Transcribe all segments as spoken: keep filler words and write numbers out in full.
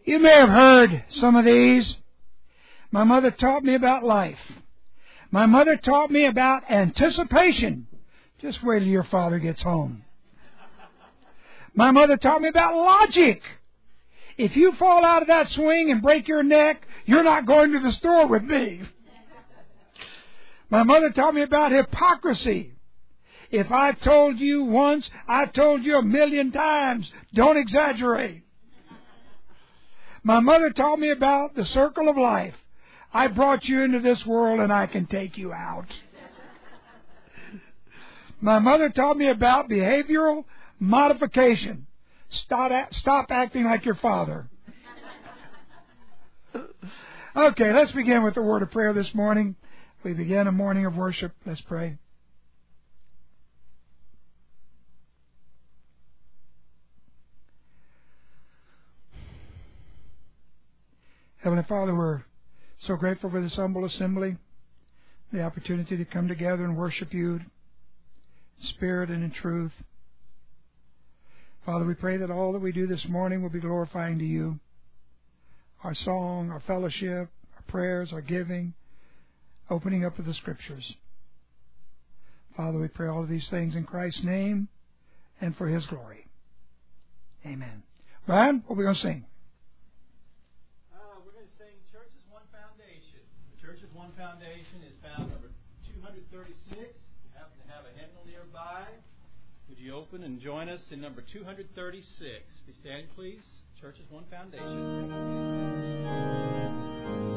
You may have heard some of these. My mother taught me about life. My mother taught me about anticipation. Just wait till your father gets home. My mother taught me about logic. If you fall out of that swing and break your neck, you're not going to the store with me. My mother taught me about hypocrisy. If I've told you once, I've told you a million times. Don't exaggerate. My mother taught me about the circle of life. I brought you into this world and I can take you out. My mother taught me about behavioral modification. Stop, stop acting like your father. Okay, let's begin with the word of prayer this morning. We begin a morning of worship. Let's pray. Heavenly Father, we're so grateful for this humble assembly, the opportunity to come together and worship you in spirit and in truth. Father, we pray that all that we do this morning will be glorifying to you. Our song, our fellowship, our prayers, our giving, opening up of the Scriptures. Father, we pray all of these things in Christ's name and for His glory. Amen. Brian, what are we going to sing? Uh, we're going to sing Church's One Foundation. The Church's One Foundation is found number two thirty-six. If you happen to have a hymnal nearby, would you open and join us in number two thirty-six? Be standing, please. Church's One Foundation.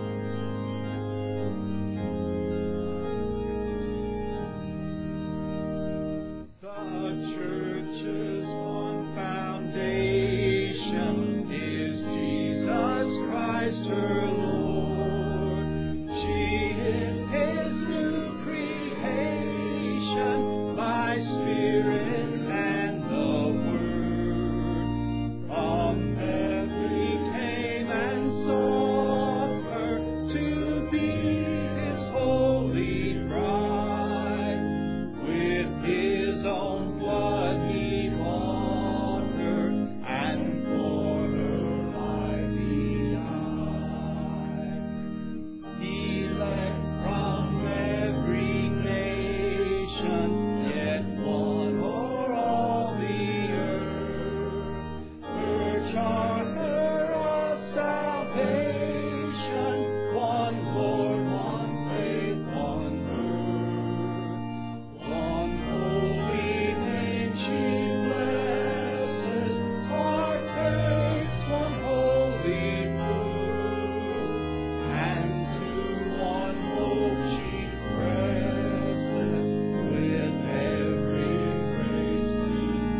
The Church's one foundation is Jesus Christ her Lord. She is His new creation by Spirit and the Word. From heaven He came and sought her to be His holy bride. With His own blood He bought her, and for her life He died. Elect from every nation, yet one o'er all the earth. Her charter of salvation, one Lord, one faith, one birth. One holy name she blesses, partakes one holy food, and to one hope she presses, with every grace to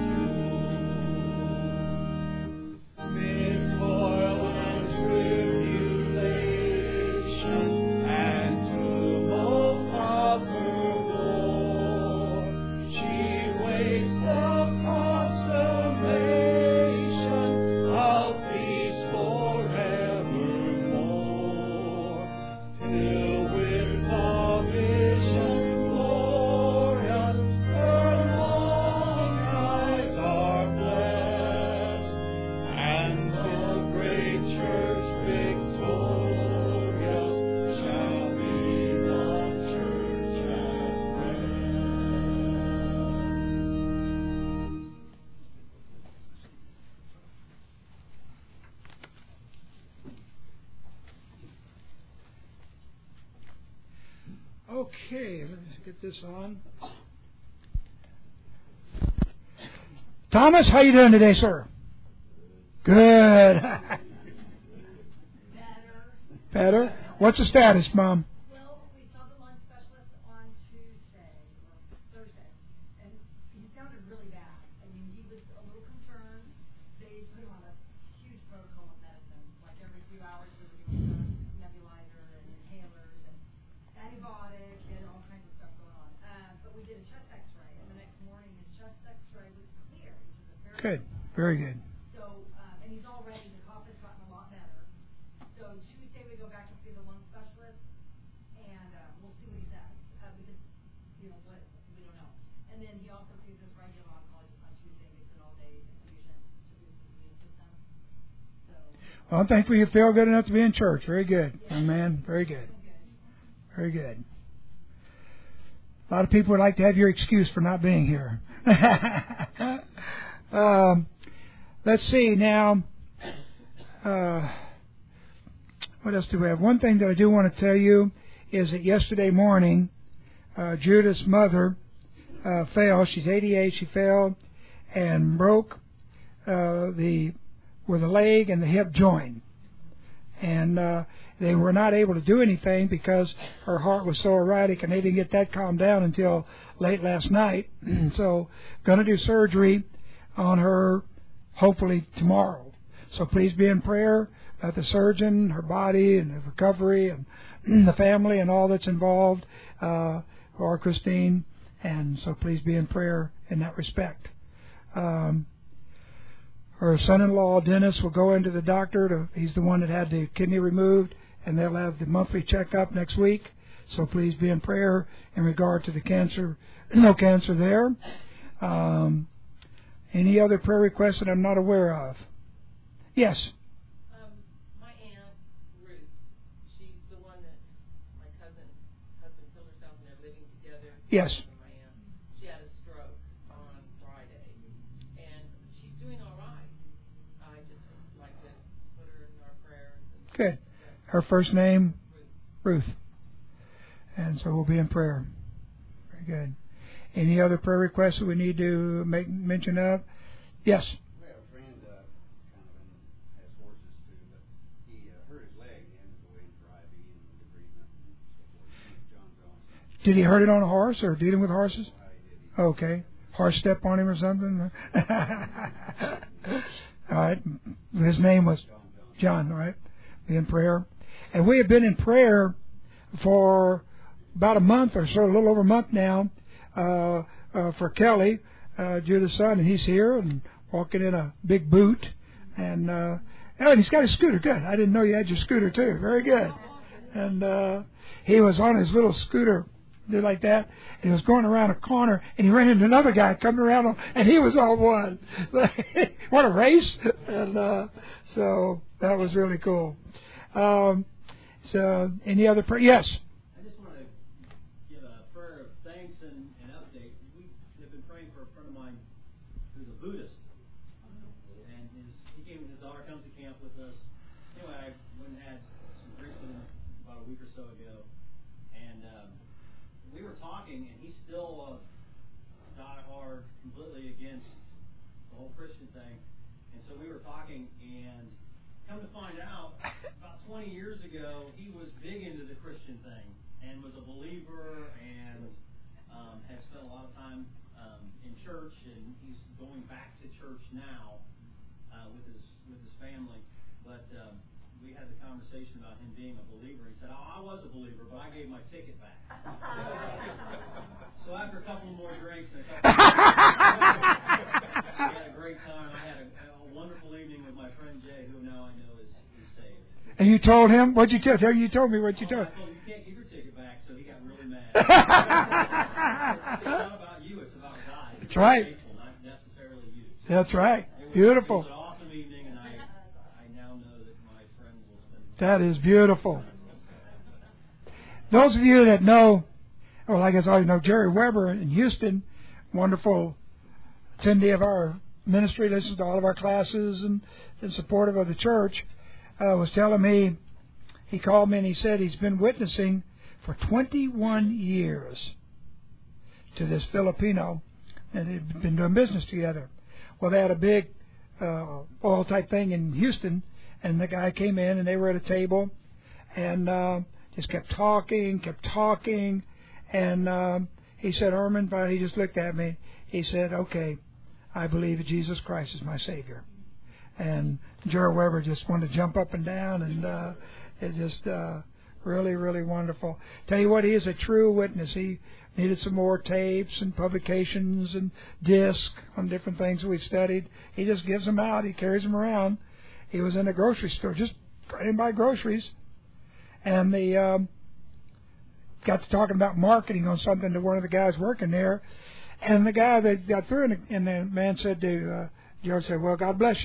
do. Mid toil and tribulation, and tumult of her war, she waits the consummation of peace forevermore, till with the vision glorious her long eyes are blessed, and the great church victorious shall be the church at rest. Okay, let's get this on. Thomas, how you doing today, sir? Good. Better. Better? What's the status, Mom? Well, we saw the lung specialist on Tuesday or Thursday, and he sounded really bad. I mean, he was a little concerned. They put him on a huge protocol of medicine, like every few hours they were giving him a nebulizer and inhalers and antibiotic and all kinds of stuff going on. Uh, but we did a chest X-ray, and the next morning his chest X-ray was clear, which is a very Good. Very good. So, um, and he's already, the cough has gotten a lot better. So Tuesday we go back and see the lung specialist, and uh, we'll see what he says, uh, because, you know, what, we don't know. And then he also sees this regular oncologist on Tuesday and gets an all-day infusion to boost his immune system. So, Well, I'm thankful you feel good enough to be in church. Very good. Amen. Very good. Very good. A lot of people would like to have your excuse for not being here. um, let's see now. Uh, what else do we have? One thing that I do want to tell you is that yesterday morning, uh, Judith's mother uh, fell. She's eighty-eight. She fell and broke uh, the where the leg and the hip join, and uh, they were not able to do anything because her heart was so erratic, and they didn't get that calmed down until late last night. So, going to do surgery on her hopefully tomorrow. So please be in prayer about the surgeon, her body, and the recovery, and the family, and all that's involved uh, for Christine. And so please be in prayer in that respect. Um, her son-in-law, Dennis, will go into the doctor. To, he's the one that had the kidney removed, and they'll have the monthly checkup next week. So please be in prayer in regard to the cancer. No cancer there. Um, any other prayer requests that I'm not aware of? Yes. Um, my aunt, Ruth, she's the one that my cousin's husband killed herself and they're living together. Yes. My aunt, she had a stroke on Friday, and she's doing all right. I just like to put her in our prayers. And Good. Her first name? Ruth. Ruth. And so we'll be in prayer. Very good. Any other prayer requests that we need to make mention of? Yes. We have a friend uh, kind of in, has horses too, but he uh, hurt his leg and ended up going driving and the treatment and so forth. John Johnson. Did he hurt it on a horse or dealing with horses? How he did. Okay. Horse step on him or something? All right. His name was John, all right? Be in prayer. And we have been in prayer for about a month or so, a little over a month now, uh, uh, for Kelly, uh, Judith's son, and he's here and walking in a big boot. And, uh, oh, and he's got a scooter. Good. I didn't know you had your scooter, too. Very good. And uh, he was on his little scooter, did like that, and he was going around a corner, and he ran into another guy coming around, on, and he was on one. What a race. And uh, so that was really cool. Um, so any other prayer? Yes. I just want to give a prayer of thanks and an update. We have been praying for a friend of mine who's a Buddhist, and his, he came. His daughter comes to camp with us. Anyway, I went and had some drinks with him about a week or so ago, and um, we were talking, and he's still uh, die hard, completely against the whole Christian thing. And so we were talking, and come to find out, about twenty years ago, he was big into the Christian thing and was a believer and um, had spent a lot of time um, in church, and he's going back to church now uh, with his with his family. But um, we had the conversation about him being a believer. He said, "Oh, I was a believer, but I gave my ticket back." So after a couple more drinks and a couple more drinks, we had a great time. I had a, a wonderful evening with my friend Jay, who now I know is, is saved. And you told him? What'd you tell him? You told me what you Oh, told I told him, you can't give your ticket back, so he got really mad. It's not about you, it's about God. That's right. Faithful, not necessarily you. That's right. It was, Beautiful. It was an awesome evening, and I, I now know that my friends will spend That is beautiful. Those of you that know, well, I guess all you know, Jerry Weber in Houston, wonderful attendee of our ministry, listens to all of our classes and is supportive of the church, uh, was telling me, he called me and he said he's been witnessing for twenty-one years to this Filipino, and they've been doing business together. Well, they had a big uh, oil type thing in Houston, and the guy came in and they were at a table, and uh, just kept talking, kept talking, and um, he said, Herman, he just looked at me. He said, okay, I believe that Jesus Christ is my Savior. And Jerry Weber just wanted to jump up and down, and uh, it just uh, really, really wonderful. Tell you what, he is a true witness. He needed some more tapes and publications and discs on different things that we studied. He just gives them out. He carries them around. He was in a grocery store, just trying to buy groceries, and the um, got to talking about marketing on something to one of the guys working there, and the guy that got through, and the, and the man said to uh, George said, "Well, God bless you."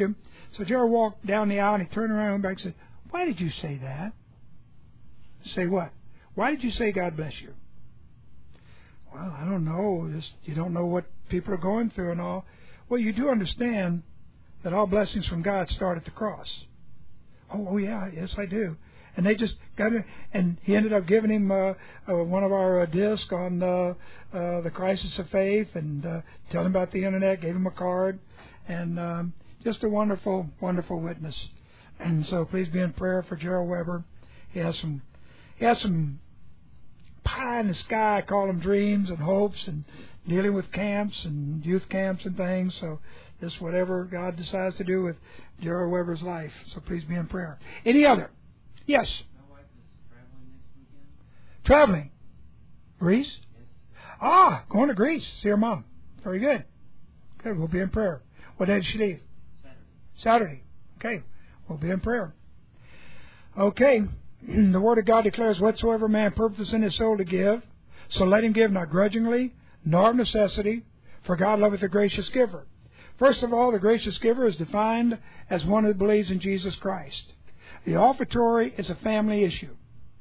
So Gerald walked down the aisle and he turned around and back and said, "Why did you say that?" Say what? Why did you say God bless you? Well, I don't know. Just, you don't know what people are going through and all. Well, you do understand that all blessings from God start at the cross. Oh, oh yeah, yes, I do. And they just got it, and he ended up giving him uh, uh, one of our uh, discs on uh, uh, the crisis of faith, and uh, telling him about the internet. Gave him a card, and um, just a wonderful, wonderful witness. And so, please be in prayer for Gerald Weber. He has some, he has some pie in the sky. I call them dreams and hopes, and dealing with camps and youth camps and things. So, just whatever God decides to do with Gerald Weber's life. So, please be in prayer. Any other? Yes. My wife is traveling next weekend. Traveling? Greece? Yes. Ah, going to Greece. See her mom. Very good. Good. We'll be in prayer. What day did she leave? Saturday. Saturday. Okay. We'll be in prayer. Okay. The Word of God declares, "Whatsoever man purposes in his soul to give, so let him give not grudgingly, nor of necessity, for God loveth a gracious giver." First of all, the gracious giver is defined as one who believes in Jesus Christ. The offertory is a family issue.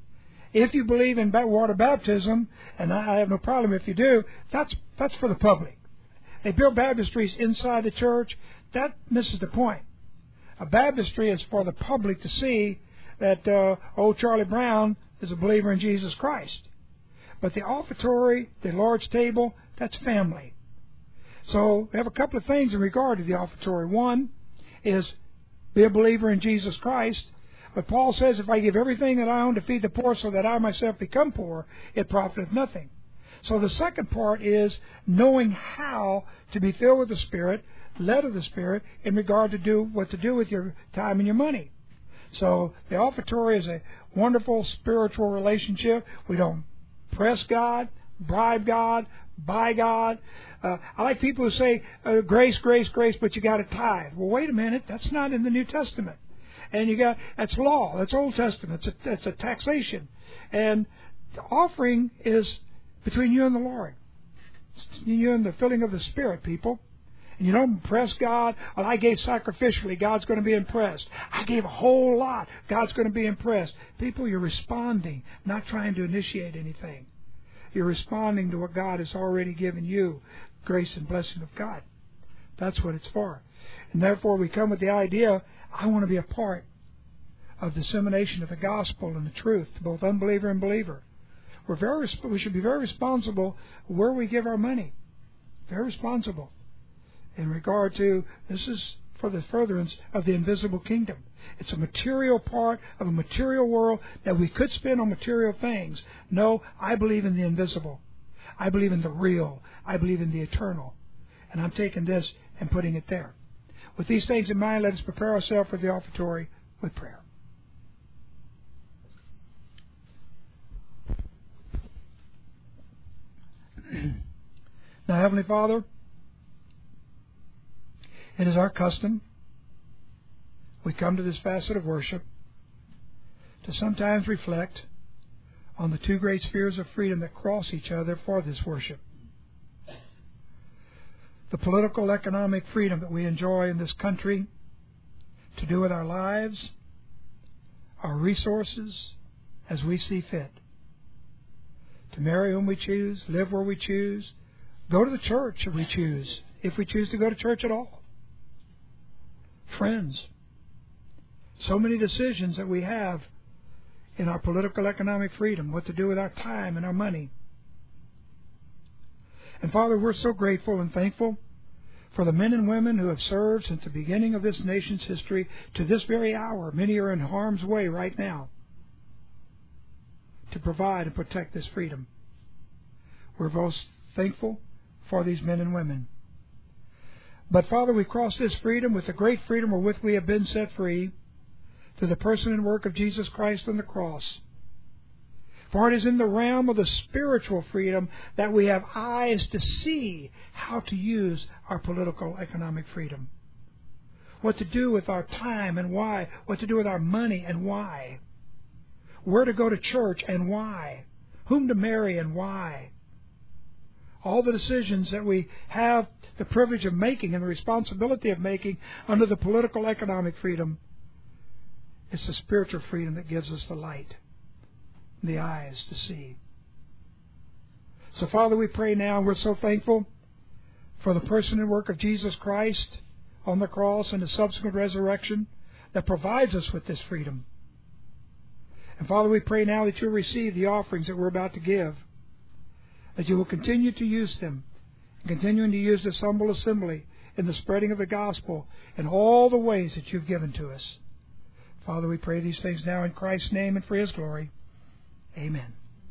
If you believe in water baptism, and I have no problem if you do, that's that's for the public. They build baptistries inside the church. That misses the point. A baptistry is for the public to see that uh, old Charlie Brown is a believer in Jesus Christ. But the offertory, the Lord's table, that's family. So we have a couple of things in regard to the offertory. One is be a believer in Jesus Christ. But Paul says, if I give everything that I own to feed the poor so that I myself become poor, it profiteth nothing. So the second part is knowing how to be filled with the Spirit, led of the Spirit, in regard to do what to do with your time and your money. So the offertory is a wonderful spiritual relationship. We don't press God, bribe God, buy God. Uh, I like people who say, uh, grace, grace, grace, but you got to tithe. Well, wait a minute. That's not in the New Testament. And you got, that's law. That's Old Testament. It's a, it's a taxation. And the offering is between you and the Lord. It's you and the filling of the Spirit, people. And you don't impress God. Well, I gave sacrificially. God's going to be impressed. I gave a whole lot. God's going to be impressed. People, you're responding, not trying to initiate anything. You're responding to what God has already given you, grace and blessing of God. That's what it's for. And therefore, we come with the idea, I want to be a part of dissemination of the gospel and the truth to both unbeliever and believer. We're very, we should be very responsible where we give our money. Very responsible. In regard to, this is for the furtherance of the invisible kingdom. It's a material part of a material world that we could spend on material things. No, I believe in the invisible. I believe in the real. I believe in the eternal. And I'm taking this and putting it there. With these things in mind, let us prepare ourselves for the offertory with prayer. Now, Heavenly Father, it is our custom, we come to this facet of worship to sometimes reflect on the two great spheres of freedom that cross each other for this worship. The political, economic freedom that we enjoy in this country to do with our lives, our resources, as we see fit. To marry whom we choose, live where we choose, go to the church if we choose, if we choose to go to church at all. Friends, so many decisions that we have in our political, economic freedom, what to do with our time and our money. And Father, we're so grateful and thankful for the men and women who have served since the beginning of this nation's history to this very hour. Many are in harm's way right now to provide and protect this freedom. We're most thankful for these men and women. But Father, we cross this freedom with the great freedom wherewith we have been set free through the person and work of Jesus Christ on the cross. For it is in the realm of the spiritual freedom that we have eyes to see how to use our political, economic freedom. What to do with our time and why. What to do with our money and why. Where to go to church and why. Whom to marry and why. all the decisions that we have the privilege of making and the responsibility of making under the political economic freedom. It's the spiritual freedom that gives us the light, the eyes to see. So, Father, we pray now, and we're so thankful for the person and work of Jesus Christ on the cross and the subsequent resurrection that provides us with this freedom. And, Father, we pray now that you'll receive the offerings that we're about to give, that you will continue to use them, and continuing to use this humble assembly in the spreading of the gospel in all the ways that you've given to us. Father, we pray these things now in Christ's name and for His glory. Amen.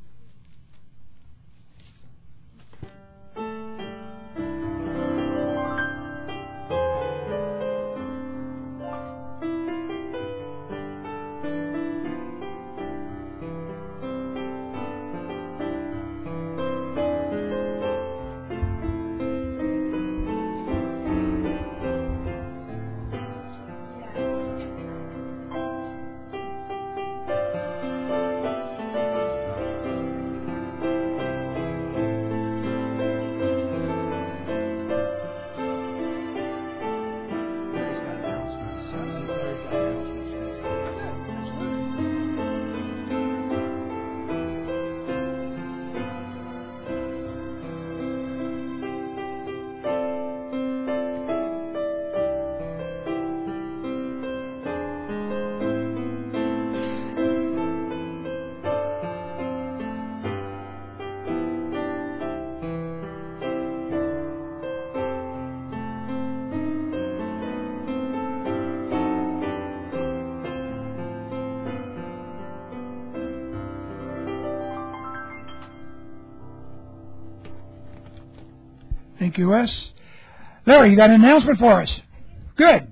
Thank you, Wes. Larry, you got an announcement for us? Good.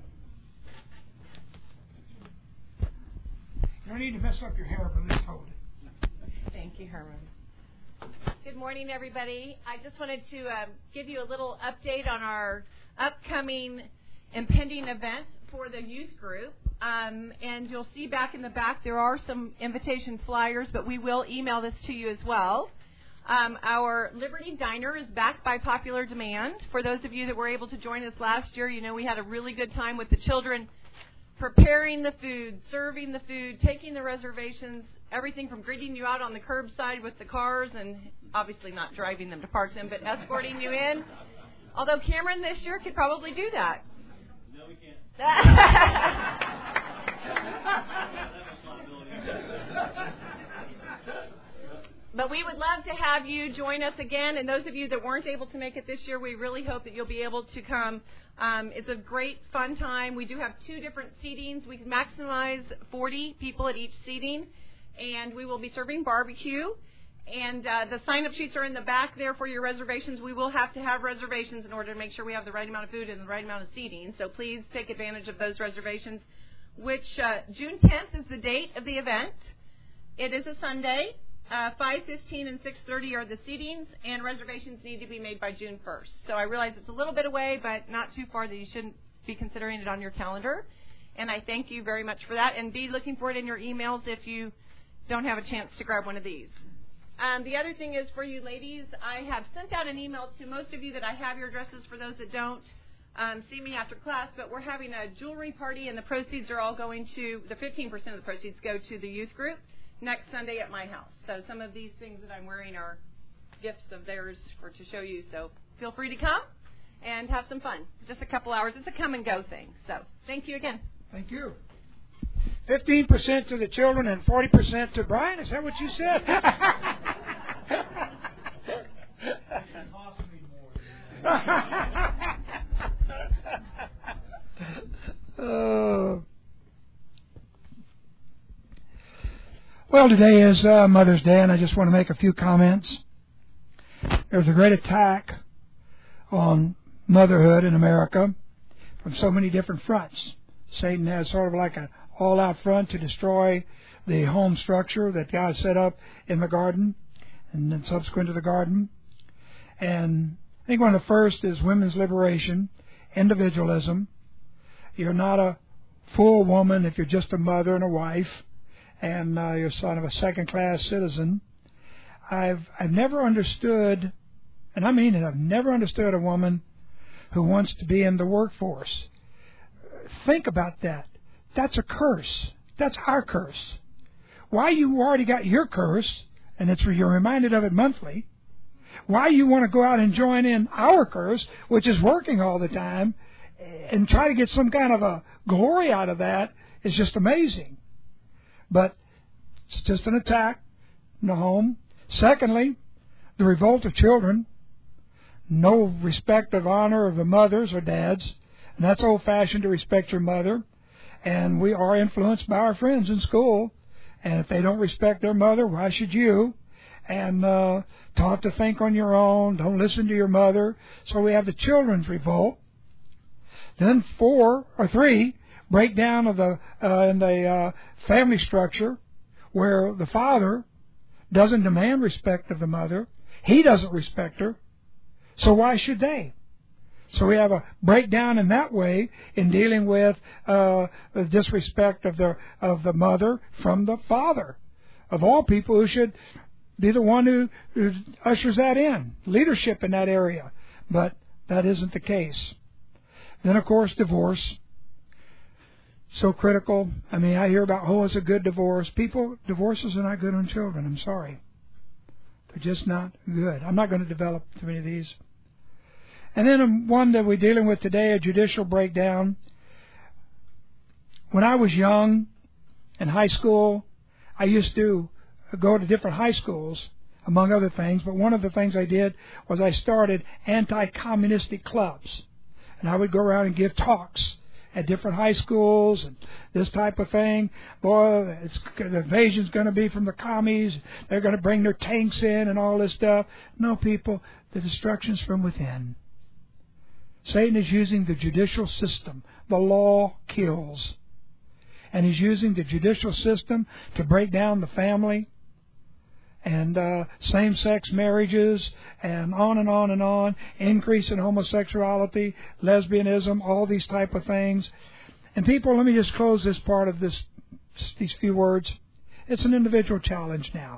You don't need to mess up your hair, but let's hold it. Thank you, Herman. Good morning, everybody. I just wanted to um, give you a little update on our upcoming impending event for the youth group. Um, and you'll see back in the back there are some invitation flyers, but we will email this to you as well. Um, our Liberty Diner is back by popular demand. For those of you that were able to join us last year, you know we had a really good time with the children preparing the food, serving the food, taking the reservations, everything from greeting you out on the curbside with the cars and obviously not driving them to park them, but escorting you in. Although Cameron this year could probably do that. No, we can't. But we would love to have you join us again. And those of you that weren't able to make it this year, we really hope that you'll be able to come. Um, it's a great, fun time. We do have two different seatings. We can maximize forty people at each seating. And we will be serving barbecue. And uh, the sign-up sheets are in the back there for your reservations. We will have to have reservations in order to make sure we have the right amount of food and the right amount of seating. So please take advantage of those reservations, which uh, June tenth is the date of the event. It is a Sunday. Uh, five fifteen and six thirty are the seatings, and reservations need to be made by June first. So I realize it's a little bit away, but not too far that you shouldn't be considering it on your calendar. And I thank you very much for that. And be looking for it in your emails if you don't have a chance to grab one of these. Um, the other thing is for you ladies, I have sent out an email to most of you that I have your addresses. For those that don't, um, see me after class. But we're having a jewelry party, and the proceeds are all going to, the fifteen percent of the proceeds go to the youth group next Sunday at my house. So some of these things that I'm wearing are gifts of theirs for to show you. So feel free to come and have some fun. Just a couple hours. It's a come and go thing. So thank you again. Thank you. fifteen percent to the children and forty percent to Brian. Is that what you said? uh, Well, today is uh, Mother's Day, and I just want to make a few comments. There's a great attack on motherhood in America from so many different fronts. Satan has sort of like an all-out front to destroy the home structure that God set up in the garden and then subsequent to the garden. And I think one of the first is women's liberation, individualism. You're not a full woman if you're just a mother and a wife, and uh, you're sort of a second-class citizen. I've I've never understood and I mean it, I've never understood a woman who wants to be in the workforce. Think about that. That's a curse. That's our curse. Why you already got your curse, and it's you're reminded of it monthly. Why you want to go out and join in our curse, which is working all the time, and try to get some kind of a glory out of that is just amazing. But it's just an attack in the home. Secondly, the revolt of children. No respect of honor of the mothers or dads. And that's old-fashioned to respect your mother. And we are influenced by our friends in school. And if they don't respect their mother, why should you? And uh, taught to think on your own. Don't listen to your mother. So we have the children's revolt. Then four or three, breakdown of the uh, in the uh, family structure, where the father doesn't demand respect of the mother. He doesn't respect her. So why should they? So we have a breakdown in that way in dealing with uh, the disrespect of the of the mother from the father, of all people who should be the one who, who ushers that in, leadership in that area. But that isn't the case. Then, of course, divorce. So critical. I mean, I hear about, oh, it's a good divorce. People, divorces are not good on children. I'm sorry. They're just not good. I'm not going to develop too many of these. And then one that we're dealing with today, a judicial breakdown. When I was young, in high school, I used to go to different high schools, among other things. But one of the things I did was I started anti-communistic clubs. And I would go around and give talks at different high schools and this type of thing. Boy, it's, the invasion's going to be from the commies. They're going to bring their tanks in and all this stuff. No, people, the destruction's from within. Satan is using the judicial system. The law kills. And he's using the judicial system to break down the family and uh, same-sex marriages, and on and on and on, increase in homosexuality, lesbianism, all these type of things. And people, let me just close this part of this, these few words. It's an individual challenge now.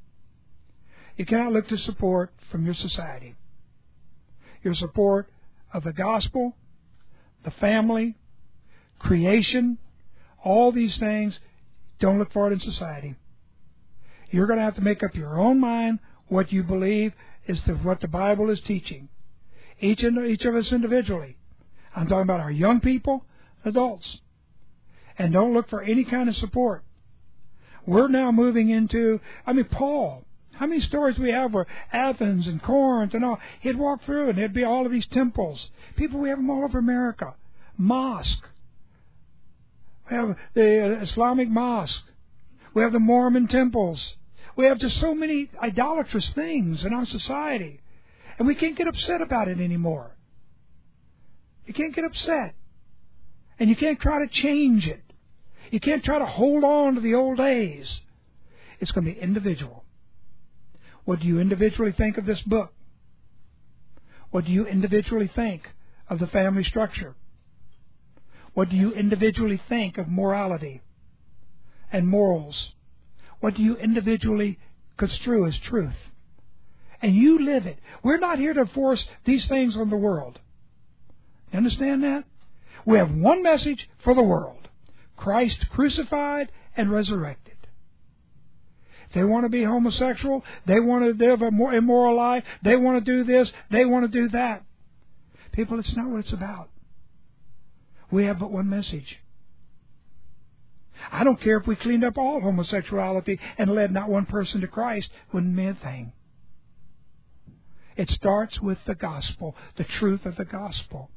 You cannot look to support from your society. Your support of the gospel, the family, creation, all these things, don't look for it in society. You're going to have to make up your own mind what you believe is the, what the Bible is teaching. Each and each of us individually. I'm talking about our young people, adults. And don't look for any kind of support. We're now moving into, I mean, Paul. How many stories we have where Athens and Corinth and all, he'd walk through and there'd be all of these temples. People, we have them all over America. Mosque. We have the Islamic mosque. We have the Mormon temples. We have just so many idolatrous things in our society. And we can't get upset about it anymore. You can't get upset. And you can't try to change it. You can't try to hold on to the old days. It's going to be individual. What do you individually think of this book? What do you individually think of the family structure? What do you individually think of morality and morals? What do you individually construe as truth? And you live it. We're not here to force these things on the world. You understand that? We have one message for the world. Christ crucified and resurrected. If they want to be homosexual, they want to live a more immoral life, they want to do this, they want to do that. People, it's not what it's about. We have but one message. I don't care if we cleaned up all homosexuality and led not one person to Christ. Wouldn't mean a thing. It starts with the gospel, the truth of the gospel.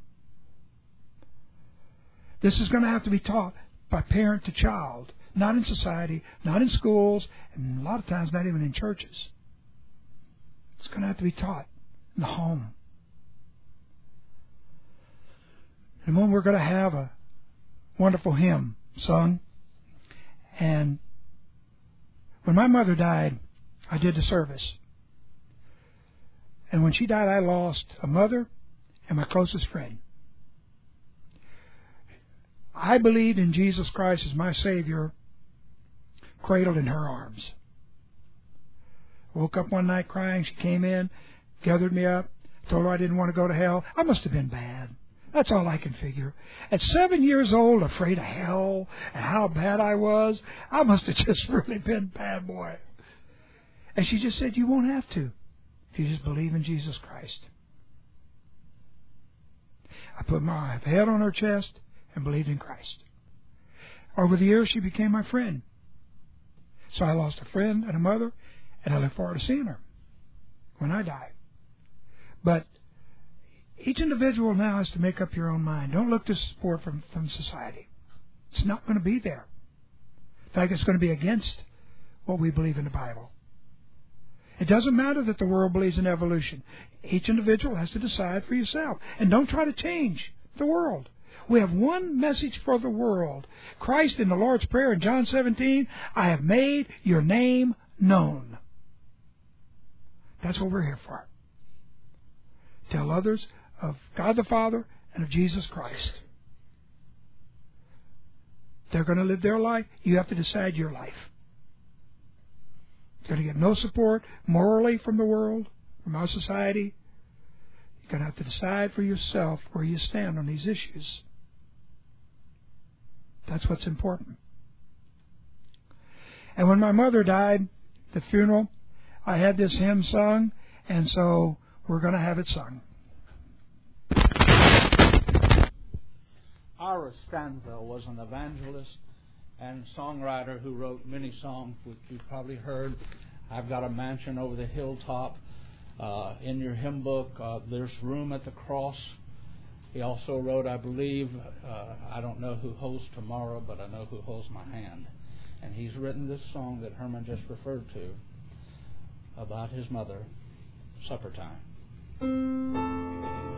This is going to have to be taught by parent to child, not in society, not in schools, and a lot of times not even in churches. It's going to have to be taught in the home. And when we're going to have a wonderful hymn sung. And when my mother died, I did the service. And when she died, I lost a mother and my closest friend. I believed in Jesus Christ as my Savior, cradled in her arms. Woke up one night crying. She came in, gathered me up, told her I didn't want to go to hell. I must have been bad. That's all I can figure. At seven years old, afraid of hell and how bad I was, I must have just really been a bad boy. And she just said, you won't have to if you just believe in Jesus Christ. I put my head on her chest and believed in Christ. Over the years, she became my friend. So I lost a friend and a mother, and I look forward to seeing her when I die. But each individual now has to make up your own mind. Don't look to support from, from society. It's not going to be there. In fact, it's going to be against what we believe in the Bible. It doesn't matter that the world believes in evolution. Each individual has to decide for yourself. And don't try to change the world. We have one message for the world. Christ in the Lord's Prayer in John seventeen, I have made your name known. That's what we're here for. Tell others of God the Father and of Jesus Christ. They're going to live their life. You have to decide your life. You're going to get no support morally from the world, from our society. You're going to have to decide for yourself where you stand on these issues. That's what's important. And when my mother died, the funeral, I had this hymn sung, and so we're going to have it sung. Ira Stanville was an evangelist and songwriter who wrote many songs, which you've probably heard. I've got a mansion over the hilltop. Uh, in your hymn book, uh, there's room at the cross. He also wrote, I believe, uh, I don't know who holds tomorrow, but I know who holds my hand. And he's written this song that Herman just referred to about his mother, Supper Time.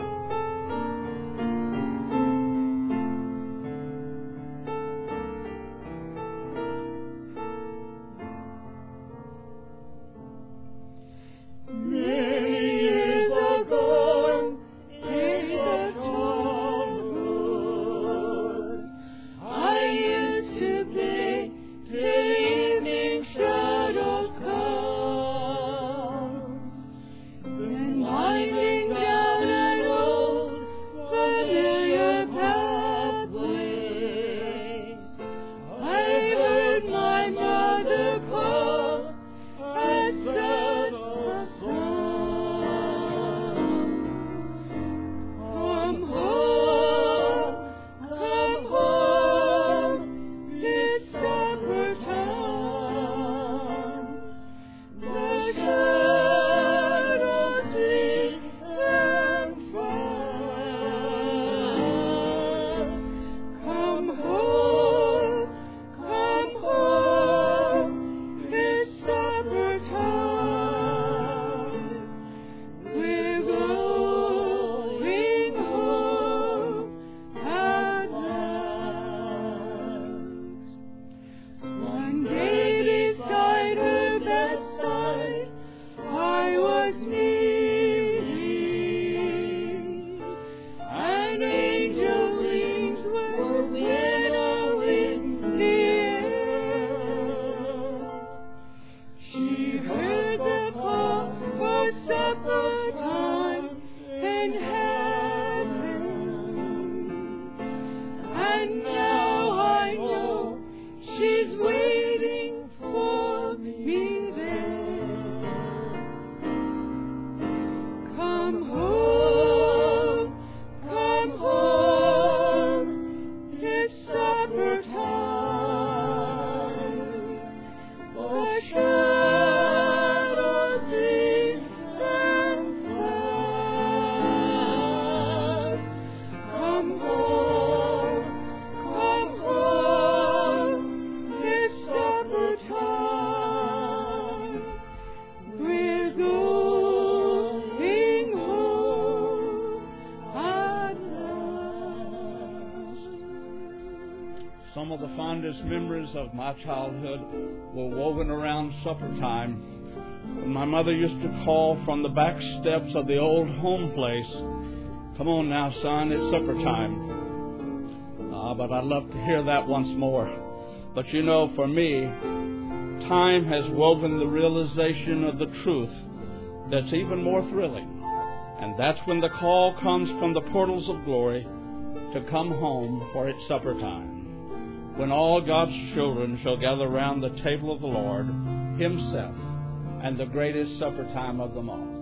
Some of the fondest memories of my childhood were woven around supper time. When my mother used to call from the back steps of the old home place, "Come on now, son, it's supper time." Ah, but I'd love to hear that once more. But you know, for me, time has woven the realization of the truth. that's even more thrilling. And that's when the call comes from the portals of glory to come home for its supper time, when all God's children shall gather round the table of the Lord Himself, and the greatest supper time of them all.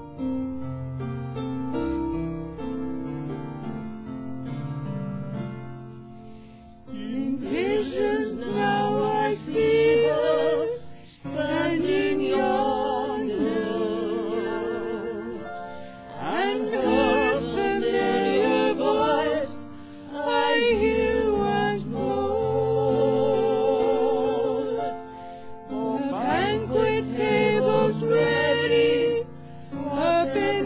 In visions now I see her standing yonder, and her familiar voice I hear once more. The banquet table's ready up in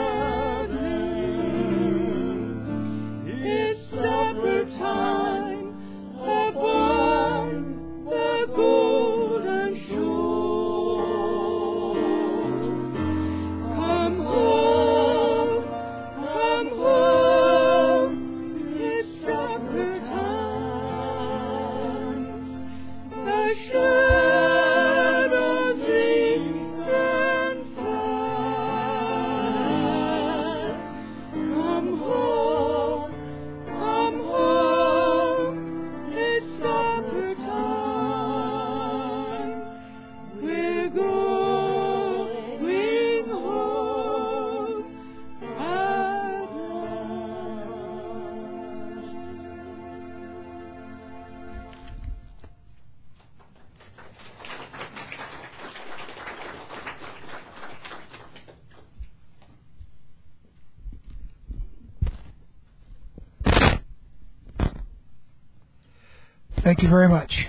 heaven. It's supper time upon the golden shore. Come home, come home, it's supper time. The shadows lengthen fast. Come home, come home, it's supper time. We're going home at Thank you very much.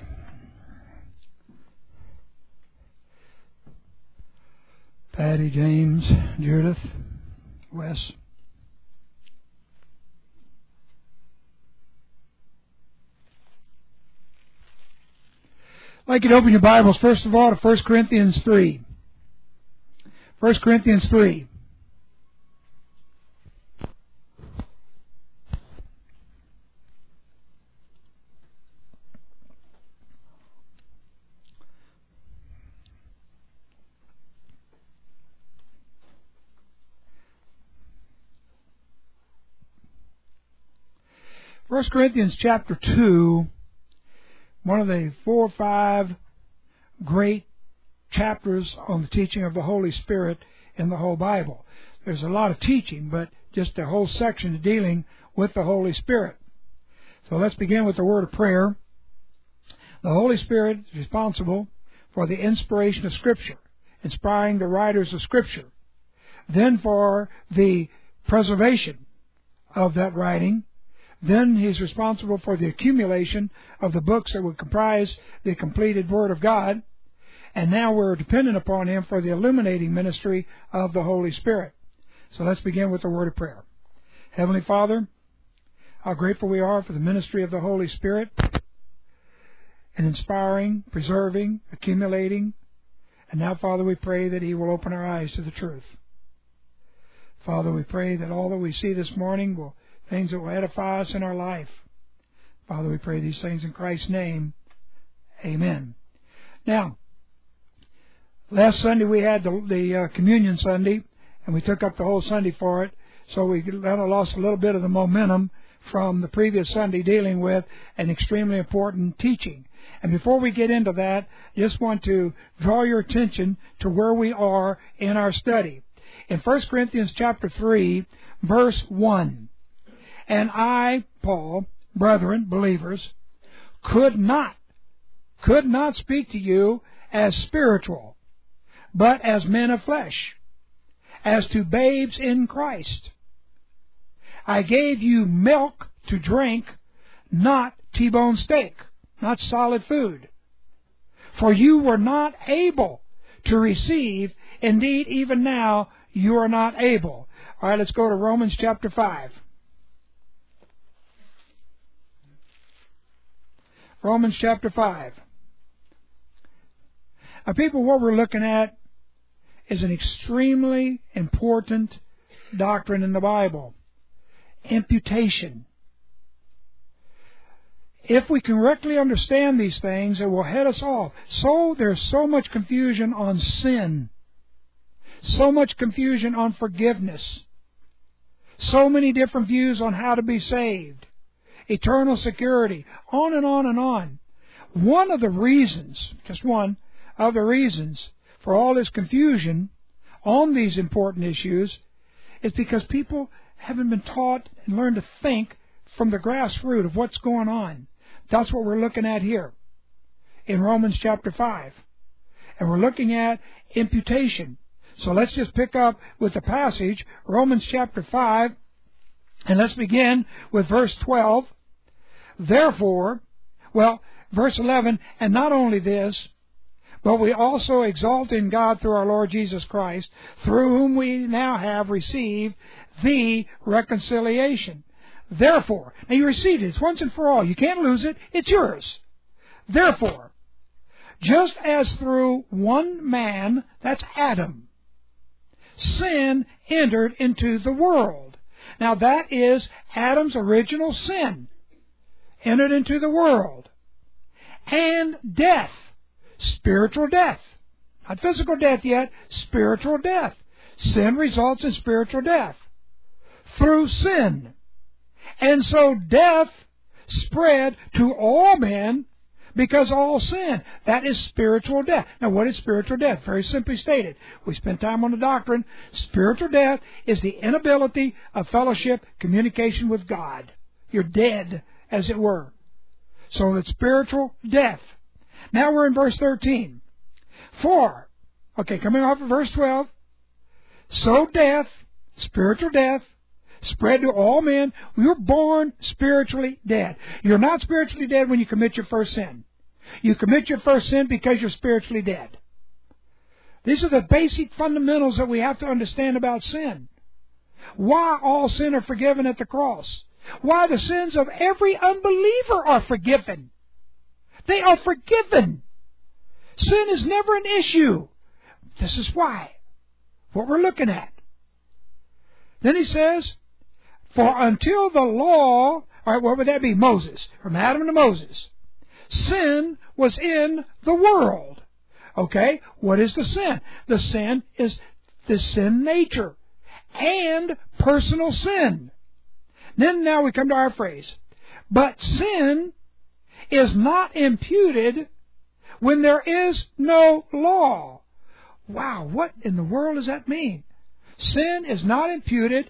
Patty, James, Judith, Wes. I'd like you to open your Bibles, first of all, to First Corinthians three. First Corinthians three. First Corinthians chapter two, one of the four or five great chapters on the teaching of the Holy Spirit in the whole Bible. There's a lot of teaching, but just a whole section dealing with the Holy Spirit. So let's begin with the word of prayer. The Holy Spirit is responsible for the inspiration of Scripture, inspiring the writers of Scripture, then for the preservation of that writing. Then He's responsible for the accumulation of the books that would comprise the completed Word of God. And now we're dependent upon Him for the illuminating ministry of the Holy Spirit. So let's begin with the word of prayer. Heavenly Father, how grateful we are for the ministry of the Holy Spirit in inspiring, preserving, accumulating. And now, Father, we pray that He will open our eyes to the truth. Father, we pray that all that we see this morning will things that will edify us in our life. Father, we pray these things in Christ's name. Amen. Now, last Sunday we had the, the uh, Communion Sunday, and we took up the whole Sunday for it, so we kind of lost a little bit of the momentum from the previous Sunday dealing with an extremely important teaching. And before we get into that, I just want to draw your attention to where we are in our study. In First Corinthians chapter three, verse one, and I, Paul, brethren, believers, could not, could not speak to you as spiritual, but as men of flesh, as to babes in Christ. I gave you milk to drink, not T-bone steak, not solid food. For you were not able to receive, indeed even now you are not able. All right, let's go to Romans chapter five. Romans chapter five. Now, people, what we're looking at is an extremely important doctrine in the Bible. Imputation. If we can correctly understand these things, it will head us off. So there's so much confusion on sin. So much confusion on forgiveness. So many different views on how to be saved. Eternal security. On and on and on. One of the reasons, just one of the reasons for all this confusion on these important issues is because people haven't been taught and learned to think from the grassroots of what's going on. That's what we're looking at here in Romans chapter five. And we're looking at imputation. So let's just pick up with the passage, Romans chapter five, and let's begin with verse twelve. Therefore, well, verse eleven, and not only this, but we also exalt in God through our Lord Jesus Christ, through whom we now have received the reconciliation. Therefore, now you received it. It's once and for all. You can't lose it. It's yours. Therefore, just as through one man, that's Adam, sin entered into the world. Now that is Adam's original sin. Entered into the world. And death. Spiritual death. Not physical death yet. Spiritual death. Sin results in spiritual death. Through sin. And so death spread to all men because all sin. That is spiritual death. Now what is spiritual death? Very simply stated. We spent time on the doctrine. Spiritual death is the inability of fellowship, communication with God. You're dead, as it were. So it's spiritual death. Now we're in verse thirteen. For, okay, coming off of verse twelve, so death, spiritual death, spread to all men. We were born spiritually dead. You're not spiritually dead when you commit your first sin. You commit your first sin because you're spiritually dead. These are the basic fundamentals that we have to understand about sin. Why all sin are forgiven at the cross. Why the sins of every unbeliever are forgiven. They are forgiven. Sin is never an issue. This is why. What we're looking at. Then he says, for until the law, all right, what would that be? Moses. From Adam to Moses. Sin was in the world. Okay, what is the sin? The sin is the sin nature and personal sin. Then now we come to our phrase. But sin is not imputed when there is no law. Wow, what in the world does that mean? Sin is not imputed.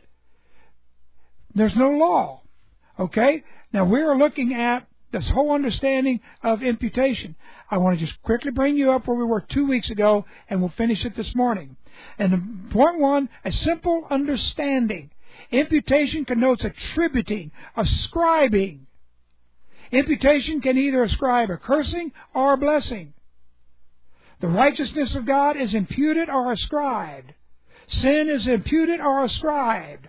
There's no law. Okay? Now we're looking at this whole understanding of imputation. I want to just quickly bring you up where we were two weeks ago, and we'll finish it this morning. And point one, a simple understanding. Imputation connotes attributing, ascribing. Imputation can either ascribe a cursing or a blessing. The righteousness of God is imputed or ascribed. Sin is imputed or ascribed.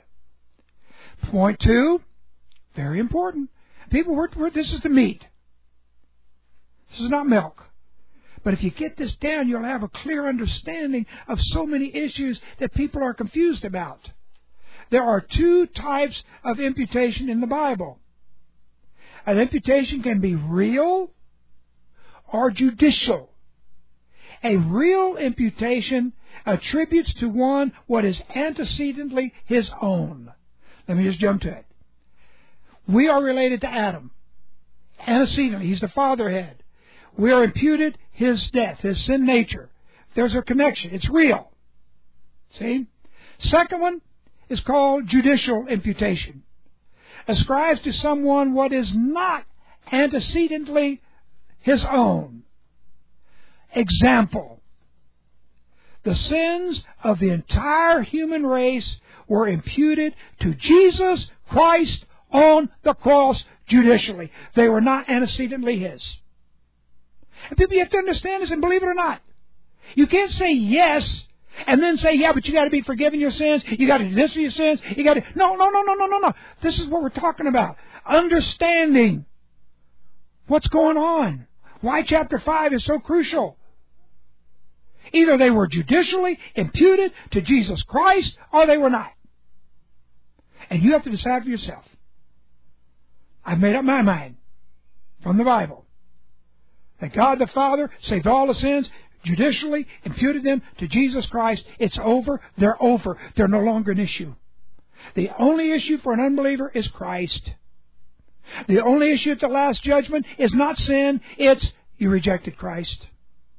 Point two, very important. People, we're, we're, this is the meat. This is not milk. But if you get this down, you'll have a clear understanding of so many issues that people are confused about. There are two types of imputation in the Bible. An imputation can be real or judicial. A real imputation attributes to one what is antecedently his own. Let me just jump to it. We are related to Adam. Antecedently, he's the fatherhead. We are imputed his death, his sin nature. There's a connection. It's real. See? Second one is called judicial imputation. Ascribes to someone what is not antecedently his own. Example. The sins of the entire human race were imputed to Jesus Christ on the cross judicially. They were not antecedently his. And people, you have to understand this and believe it or not. You can't say yes and then say, yeah, but you got to be forgiven your sins. You got to do this for your sins. You got to... No, no, no, no, no, no, no. This is what we're talking about. Understanding what's going on. Why chapter five is so crucial. Either they were judicially imputed to Jesus Christ or they were not. And you have to decide for yourself. I've made up my mind from the Bible that God the Father saved all the sins. judicially imputed them to Jesus Christ. It's over. They're over. They're no longer an issue. The only issue for an unbeliever is Christ. The only issue at the last judgment is not sin. It's you rejected Christ.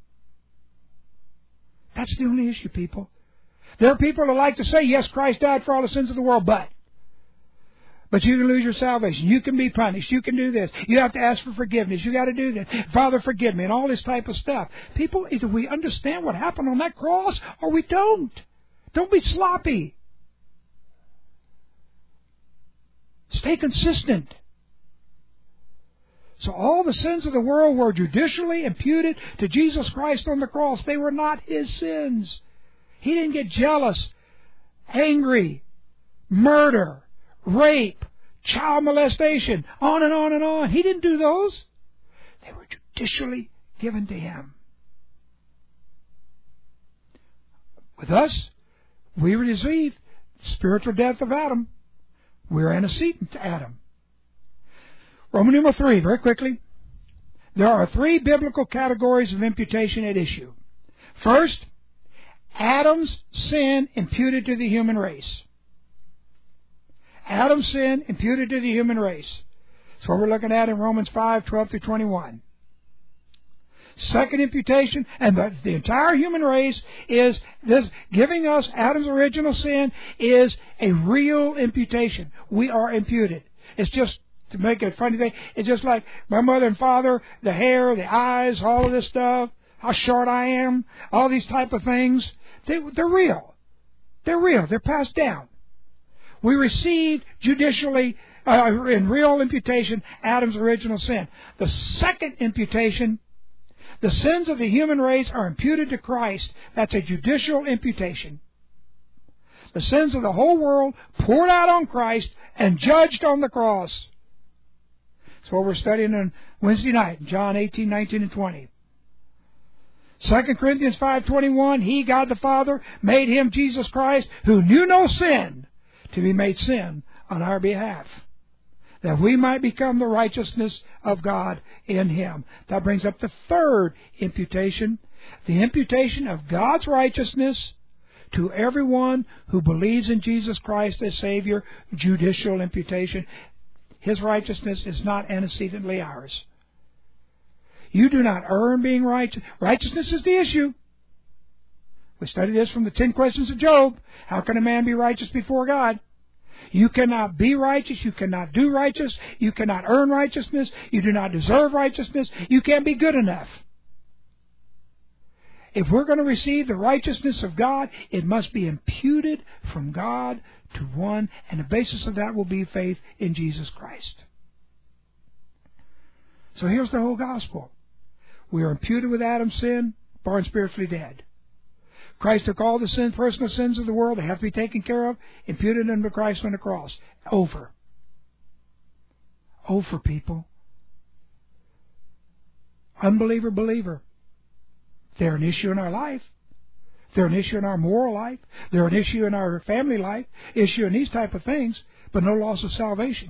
That's the only issue, people. There are people who like to say, yes, Christ died for all the sins of the world, but But you can lose your salvation. You can be punished. You can do this. You have to ask for forgiveness. You got to do this. Father, forgive me, and all this type of stuff. People, either we understand what happened on that cross, or we don't. Don't be sloppy. Stay consistent. So all the sins of the world were judicially imputed to Jesus Christ on the cross. They were not His sins. He didn't get jealous, angry, murder, rape, child molestation, on and on and on. He didn't do those. They were judicially given to Him. With us, we receive the spiritual death of Adam. We're antecedent to Adam. Roman numeral three, very quickly. There are three biblical categories of imputation at issue. First, Adam's sin imputed to the human race. Adam's sin imputed to the human race. That's what we're looking at in Romans five, twelve through twenty-one. Second imputation, and the, the entire human race is this, giving us Adam's original sin is a real imputation. We are imputed. It's just, to make a funny thing, it's just like my mother and father, the hair, the eyes, all of this stuff, how short I am, all these type of things. They, they're real. They're real. They're passed down. We received judicially, uh, in real imputation, Adam's original sin. The second imputation, the sins of the human race are imputed to Christ. That's a judicial imputation. The sins of the whole world poured out on Christ and judged on the cross. That's what we're studying on Wednesday night, John eighteen, nineteen, and twenty. Second Corinthians five twenty-one, He, God the Father, made Him, Jesus Christ, who knew no sin, to be made sin on our behalf, that we might become the righteousness of God in Him. That brings up the third imputation, the imputation of God's righteousness to everyone who believes in Jesus Christ as Savior, judicial imputation. His righteousness is not antecedently ours. You do not earn being righteous. Righteousness is the issue. We studied this from the ten questions of Job. How can a man be righteous before God? You cannot be righteous. You cannot do righteous. You cannot earn righteousness. You do not deserve righteousness. You can't be good enough. If we're going to receive the righteousness of God, it must be imputed from God to one, and the basis of that will be faith in Jesus Christ. So here's the whole gospel. We are imputed with Adam's sin, born spiritually dead. Christ took all the sin, personal sins of the world. They have to be taken care of, imputed unto Christ on the cross. Over. Over, people. Unbeliever, believer. They're an issue in our life. They're an issue in our moral life. They're an issue in our family life. Issue in these type of things, but no loss of salvation.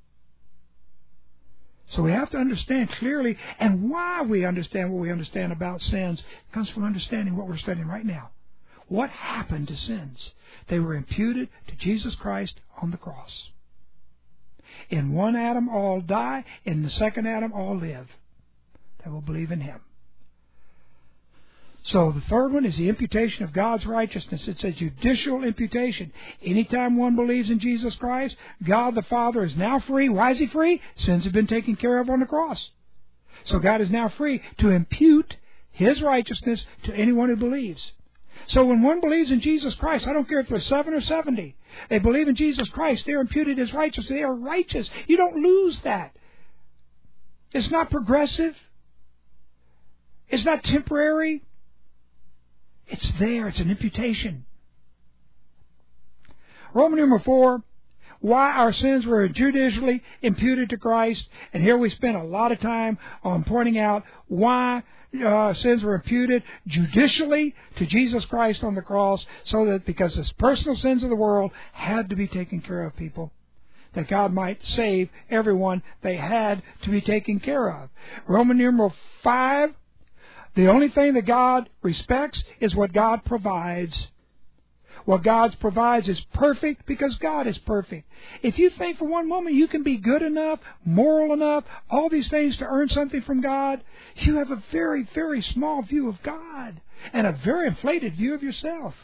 So we have to understand clearly, and why we understand what we understand about sins comes from understanding what we're studying right now. What happened to sins? They were imputed to Jesus Christ on the cross. In one Adam all die, in the second Adam all live. That will believe in Him. So the third one is the imputation of God's righteousness. It's a judicial imputation. Anytime one believes in Jesus Christ, God the Father is now free. Why is He free? Sins have been taken care of on the cross. So God is now free to impute His righteousness to anyone who believes. So when one believes in Jesus Christ, I don't care if they're seven or seventy, they believe in Jesus Christ, they're imputed as righteous. They are righteous. You don't lose that. It's not progressive. It's not temporary. It's there. It's an imputation. Roman number four, why our sins were judicially imputed to Christ. And here we spent a lot of time on pointing out why uh, sins were imputed judicially to Jesus Christ on the cross, so that because the personal sins of the world had to be taken care of, people, that God might save everyone, they had to be taken care of. Roman numeral five, The only thing that God respects is what God provides. What God provides is perfect because God is perfect. If you think for one moment you can be good enough, moral enough, all these things to earn something from God, you have a very, very small view of God and a very inflated view of yourself.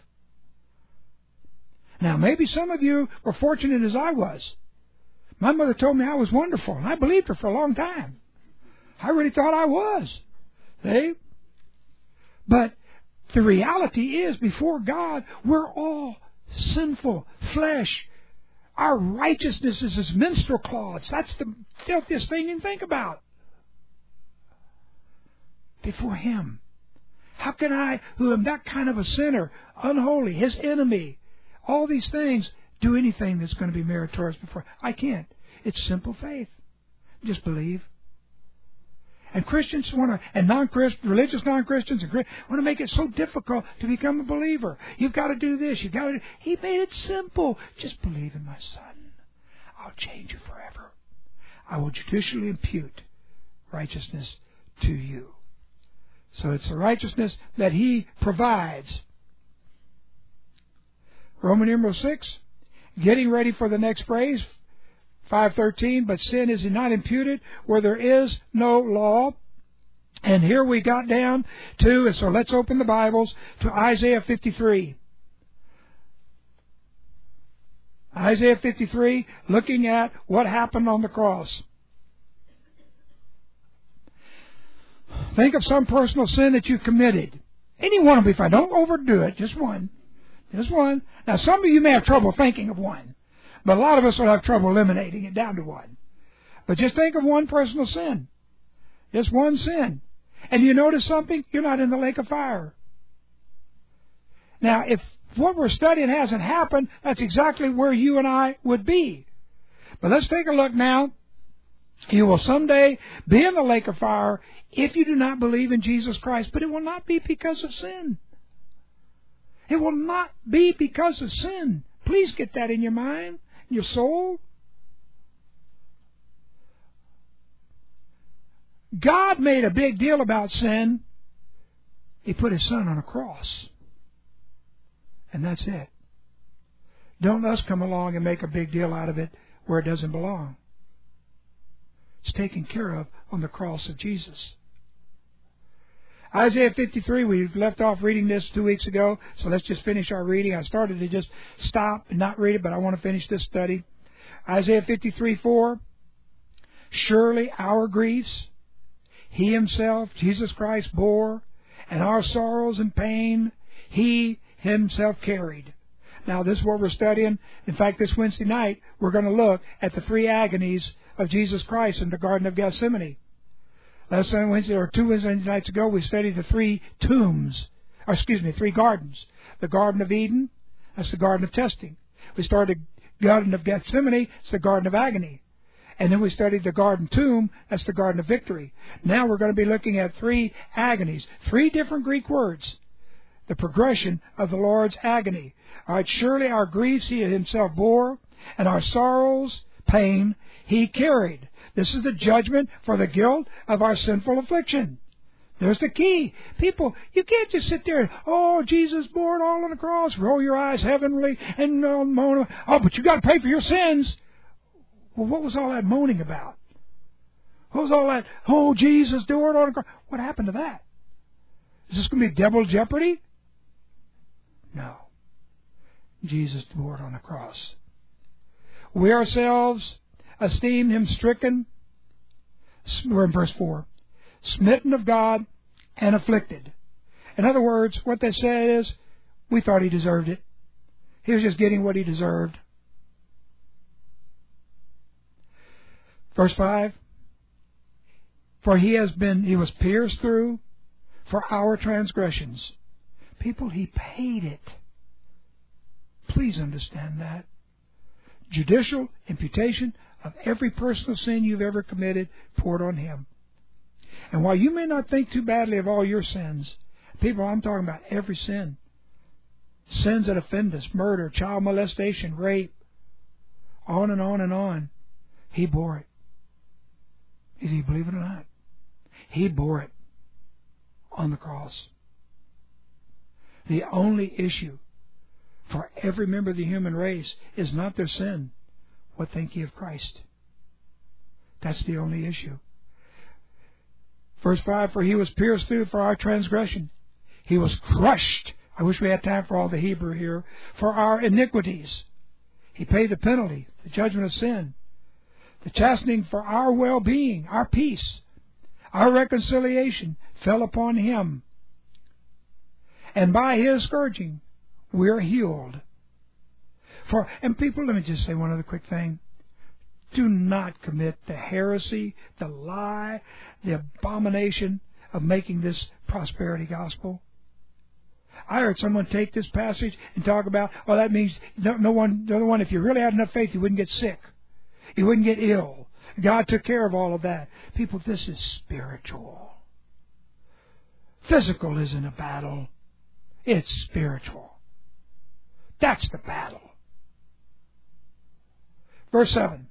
Now, maybe some of you were fortunate as I was. My mother told me I was wonderful, and I believed her for a long time. I really thought I was. See? But the reality is, before God, we're all sinful flesh. Our righteousness is as menstrual cloths. That's the filthiest thing you can think about. Before Him. How can I, who am that kind of a sinner, unholy, His enemy, all these things, do anything that's going to be meritorious before? I can't. It's simple faith. Just believe. And Christians want to, and non-Christians, religious non-Christians, and want to make it so difficult to become a believer. You've got to do this. You've got to. Do, he made it simple. Just believe in my Son. I'll change you forever. I will judicially impute righteousness to you. So it's the righteousness that He provides. Roman numeral six, getting ready for the next phrase, five thirteen, but sin is not imputed where there is no law. And here we got down to, and so let's open the Bibles to Isaiah fifty-three. Isaiah fifty-three, looking at what happened on the cross. Think of some personal sin that you committed. Any one of them, if I don't overdo it, just one. Just one. Now, some of you may have trouble thinking of one, but a lot of us will have trouble eliminating it down to one. But just think of one personal sin. Just one sin. And you notice something? You're not in the lake of fire. Now, if what we're studying hasn't happened, that's exactly where you and I would be. But let's take a look now. You will someday be in the lake of fire if you do not believe in Jesus Christ, but it will not be because of sin. It will not be because of sin. Please get that in your mind, in your soul. God made a big deal about sin. He put His Son on a cross. And that's it. Don't us come along and make a big deal out of it where it doesn't belong. It's taken care of on the cross of Jesus. Isaiah fifty-three, we left off reading this two weeks ago, so let's just finish our reading. I started to just stop and not read it, but I want to finish this study. Isaiah fifty-three four, surely our griefs He Himself, Jesus Christ, bore, and our sorrows and pain He Himself carried. Now, this is what we're studying. In fact, this Wednesday night, we're going to look at the three agonies of Jesus Christ in the Garden of Gethsemane. Last Wednesday, or two Wednesday nights ago, we studied the three tombs, or excuse me, three gardens. The Garden of Eden, that's the Garden of Testing. We started the Garden of Gethsemane, it's the Garden of Agony. And then we studied the Garden Tomb, that's the Garden of Victory. Now we're going to be looking at three agonies, three different Greek words. The progression of the Lord's agony. All right, surely our griefs He Himself bore, and our sorrows, pain, He carried. This is the judgment for the guilt of our sinful affliction. There's the key. People, you can't just sit there and, oh, Jesus bore it all on the cross, roll your eyes heavenly, and uh, moan. Oh, but you got to pay for your sins. Well, what was all that moaning about? What was all that, oh, Jesus bore it on the cross? What happened to that? Is this going to be double jeopardy? No. Jesus bore it on the cross. We ourselves esteemed Him stricken, we're in verse four, smitten of God and afflicted. In other words, what they say is, we thought He deserved it. He was just getting what He deserved. Verse five, for He has been, He was pierced through for our transgressions. People, He paid it. Please understand that. Judicial imputation of every personal sin you've ever committed poured on Him. And while you may not think too badly of all your sins, people, I'm talking about every sin. Sins that offend us, murder, child molestation, rape, on and on and on. He bore it. Do you believe it or not? He bore it. on the cross. The only issue for every member of the human race is not their sin. What think ye of Christ? That's the only issue. Verse five, for he was pierced through for our transgression. He was crushed. I wish we had time for all the Hebrew here. For our iniquities. He paid the penalty, the judgment of sin. The chastening for our well-being, our peace, our reconciliation fell upon him. And by his scourging, we're healed. For, and people, let me just say one other quick thing. Do not commit the heresy, the lie, the abomination of making this prosperity gospel. I heard someone take this passage and talk about, oh, that means no, no one, no one, if you really had enough faith, you wouldn't get sick. You wouldn't get ill. God took care of all of that. People, this is spiritual. Physical isn't a battle. It's spiritual. That's the battle. Verse seven.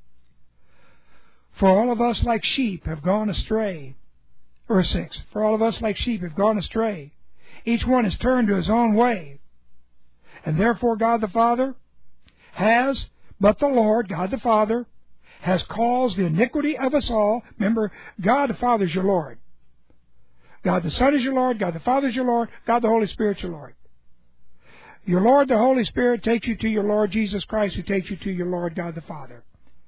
For all of us like sheep have gone astray. Verse six. For all of us like sheep have gone astray. Each one has turned to his own way. And therefore God the Father has, but the Lord, God the Father, has caused the iniquity of us all. Remember, God the Father is your Lord. God the Son is your Lord. God the Father is your Lord. God the Holy Spirit is your Lord. Your Lord, the Holy Spirit, takes you to your Lord Jesus Christ, who takes you to your Lord, God the Father.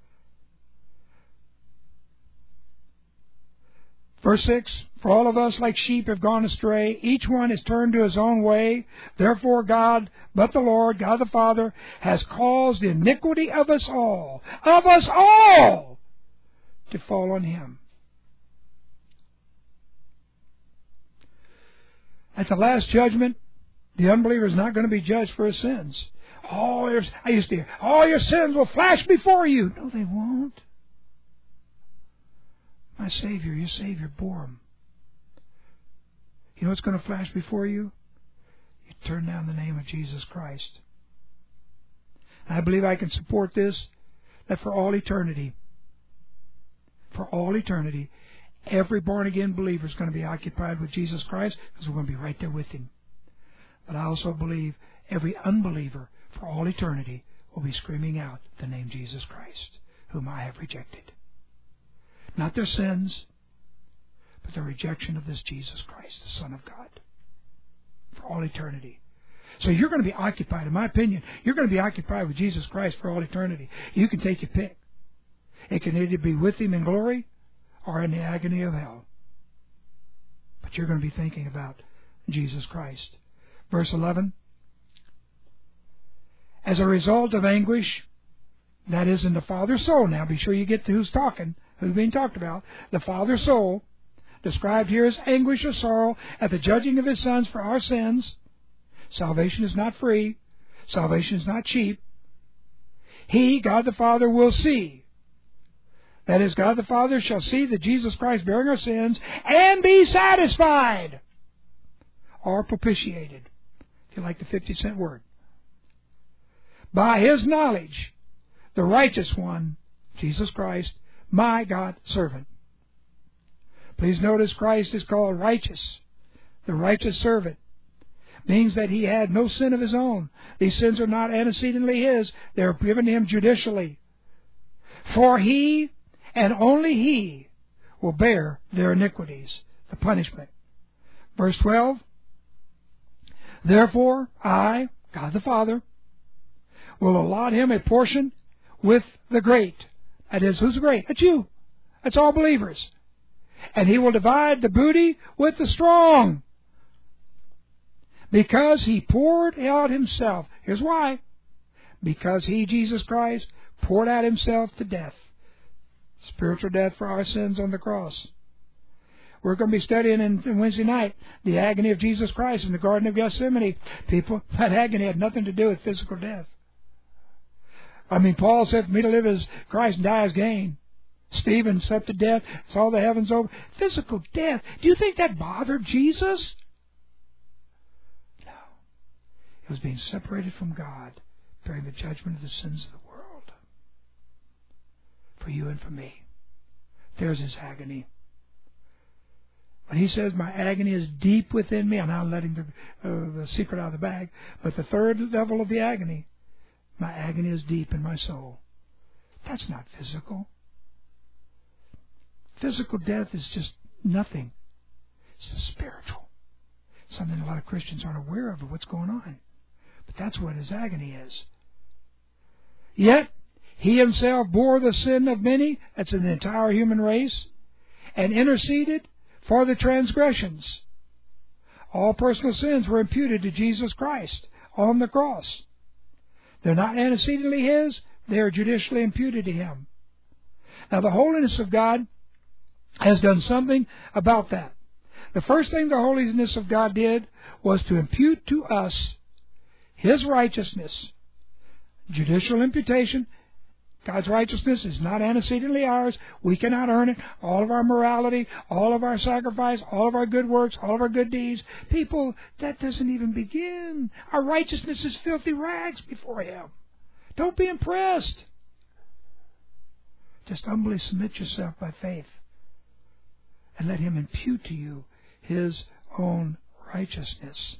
Verse six, for all of us like sheep have gone astray. Each one has turned to his own way. Therefore God, but the Lord, God the Father, has caused the iniquity of us all, of us all, to fall on him. At the last judgment, the unbeliever is not going to be judged for his sins. Oh, there's, I used to hear, all your sins will flash before you. No, they won't. My Savior, your Savior bore them. You know what's going to flash before you? You turn down the name of Jesus Christ. And I believe I can support this, that for all eternity, for all eternity, every born-again believer is going to be occupied with Jesus Christ, because we're going to be right there with him. But I also believe every unbeliever, for all eternity, will be screaming out the name Jesus Christ, whom I have rejected. Not their sins, but their rejection of this Jesus Christ, the Son of God, for all eternity. So you're going to be occupied, in my opinion, you're going to be occupied with Jesus Christ for all eternity. You can take your pick. It can either be with him in glory or in the agony of hell. But you're going to be thinking about Jesus Christ. Verse eleven. As a result of anguish, that is in the Father's soul. Now be sure you get to who's talking, who's being talked about. The Father's soul, described here as anguish or sorrow at the judging of his sons for our sins. Salvation is not free. Salvation is not cheap. He, God the Father, will see. That is, God the Father shall see that Jesus Christ bearing our sins and be satisfied or propitiated, if you like the fifty cent word. By his knowledge, the righteous one, Jesus Christ, my God servant. Please notice Christ is called righteous. The righteous servant means that he had no sin of his own. These sins are not antecedently his. They are given to him judicially. For he and only he will bear their iniquities, the punishment. Verse twelve. Therefore, I, God the Father, will allot him a portion with the great. That is, who's the great? That's you. That's all believers. And he will divide the booty with the strong. Because he poured out himself. Here's why. Because he, Jesus Christ, poured out himself to death. Spiritual death for our sins on the cross. We're going to be studying in, in Wednesday night the agony of Jesus Christ in the Garden of Gethsemane. People, that agony had nothing to do with physical death. I mean, Paul said, for me to live as Christ and die as gain. Stephen slept to death, saw the heavens open. Physical death. Do you think that bothered Jesus? No. It was being separated from God, bearing the judgment of the sins of the world. For you and for me. There's his agony. But he says, my agony is deep within me. I'm now letting the, uh, the secret out of the bag. But the third level of the agony, my agony is deep in my soul. That's not physical. Physical death is just nothing. It's the spiritual. Something a lot of Christians aren't aware of, of what's going on. But that's what his agony is. Yet, he himself bore the sin of many, that's in the entire human race, and interceded for the transgressions. All personal sins were imputed to Jesus Christ on the cross. They're not antecedently his, they are judicially imputed to him. Now, the holiness of God has done something about that. The first thing the holiness of God did was to impute to us his righteousness. Judicial imputation. God's righteousness is not antecedently ours. We cannot earn it. All of our morality, all of our sacrifice, all of our good works, all of our good deeds. People, that doesn't even begin. Our righteousness is filthy rags before him. Don't be impressed. Just humbly submit yourself by faith and let him impute to you his own righteousness.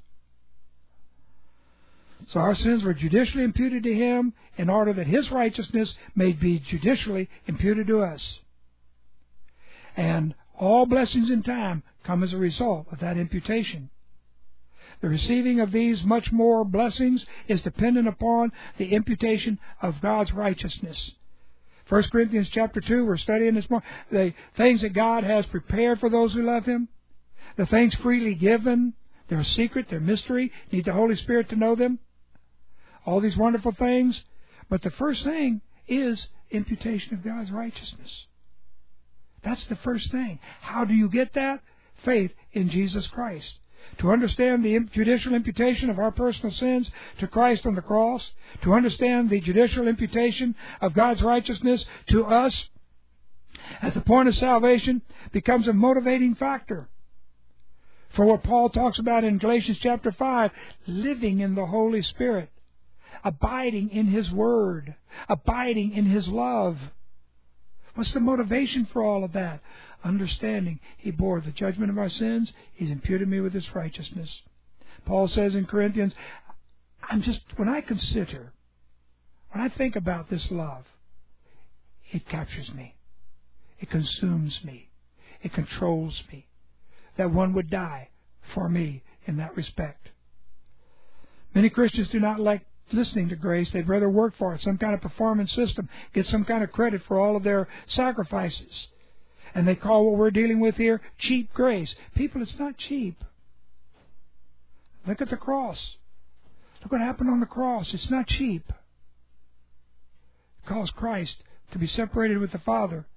So our sins were judicially imputed to him in order that his righteousness may be judicially imputed to us. And all blessings in time come as a result of that imputation. The receiving of these much more blessings is dependent upon the imputation of God's righteousness. First Corinthians chapter two, we're studying this morning, the things that God has prepared for those who love him, the things freely given, they're secret, they're mystery, need the Holy Spirit to know them. All these wonderful things. But the first thing is imputation of God's righteousness. That's the first thing. How do you get that? Faith in Jesus Christ. To understand the judicial imputation of our personal sins to Christ on the cross, to understand the judicial imputation of God's righteousness to us at the point of salvation becomes a motivating factor for what Paul talks about in Galatians chapter five, living in the Holy Spirit, abiding in his word, abiding in his love. What's the motivation for all of that? Understanding he bore the judgment of our sins, he's imputed me with his righteousness. Paul says in Corinthians, I'm just, when I consider, when I think about this love, it captures me. It consumes me. It controls me. That one would die for me in that respect. Many Christians do not like listening to grace. They'd rather work for it, some kind of performance system, get some kind of credit for all of their sacrifices. And they call what we're dealing with here cheap grace. People, it's not cheap. Look at the cross. Look what happened on the cross. It's not cheap. It calls Christ to be separated with the Father.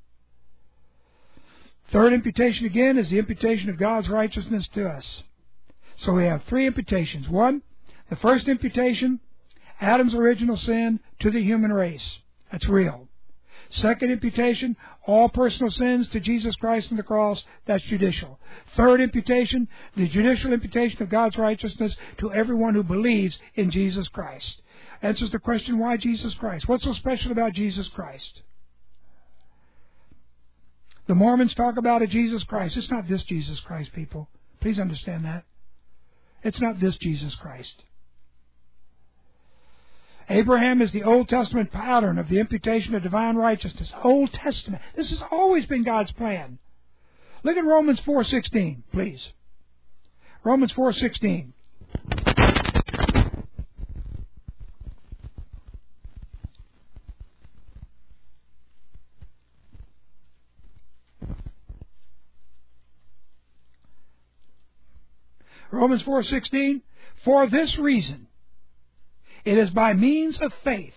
Third imputation again is the imputation of God's righteousness to us. So we have three imputations. One, the first imputation, Adam's original sin to the human race. That's real. Second imputation, all personal sins to Jesus Christ on the cross. That's judicial. Third imputation, the judicial imputation of God's righteousness to everyone who believes in Jesus Christ. Answers the question, why Jesus Christ? What's so special about Jesus Christ? The Mormons talk about a Jesus Christ. It's not this Jesus Christ, people. Please understand that. It's not this Jesus Christ. Abraham is the Old Testament pattern of the imputation of divine righteousness. Old Testament. This has always been God's plan. Look at Romans four sixteen, please. Romans four sixteen. Romans four sixteen. For this reason, it is by means of faith,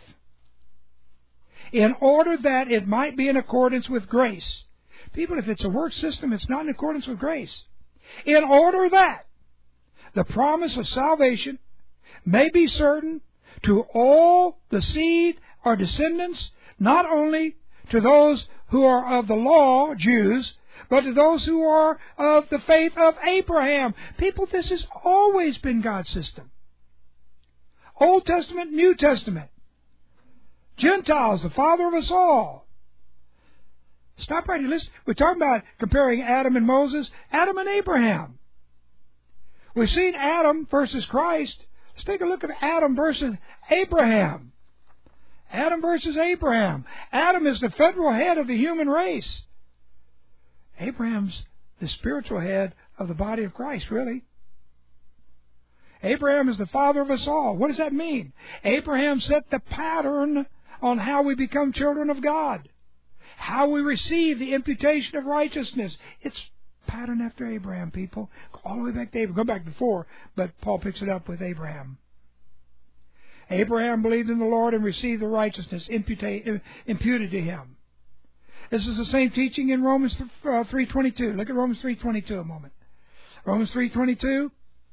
in order that it might be in accordance with grace. People, if it's a work system, it's not in accordance with grace. In order that the promise of salvation may be certain to all the seed or descendants, not only to those who are of the law, Jews, but to those who are of the faith of Abraham. People, this has always been God's system. Old Testament, New Testament. Gentiles, the father of us all. Stop right here. Listen. We're talking about comparing Adam and Moses, Adam and Abraham. We've seen Adam versus Christ. Let's take a look at Adam versus Abraham. Adam versus Abraham. Adam is the federal head of the human race. Abraham's the spiritual head of the body of Christ, really. Abraham is the father of us all. What does that mean? Abraham set the pattern on how we become children of God, how we receive the imputation of righteousness. It's pattern after Abraham, people. All the way back to Abraham. Go back before, but Paul picks it up with Abraham. Abraham believed in the Lord and received the righteousness imputed, imputed to him. This is the same teaching in Romans three twenty-two. Look at Romans three twenty-two a moment. Romans three twenty-two.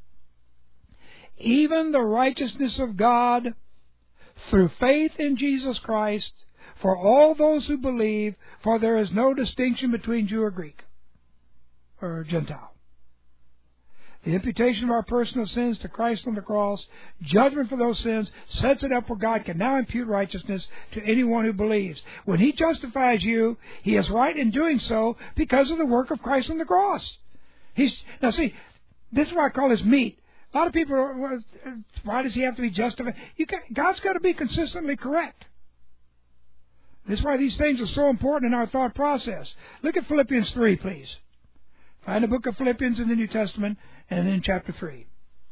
Even the righteousness of God through faith in Jesus Christ for all those who believe, for there is no distinction between Jew or Greek or Gentile. The imputation of our personal sins to Christ on the cross, judgment for those sins, sets it up where God can now impute righteousness to anyone who believes. When He justifies you, He is right in doing so because of the work of Christ on the cross. He's now see, this is what I call His meat. A lot of people are, why does He have to be justified? You got, God's got to be consistently correct. This is why these things are so important in our thought process. Look at Philippians three, please. Find the book of Philippians in the New Testament and in chapter three.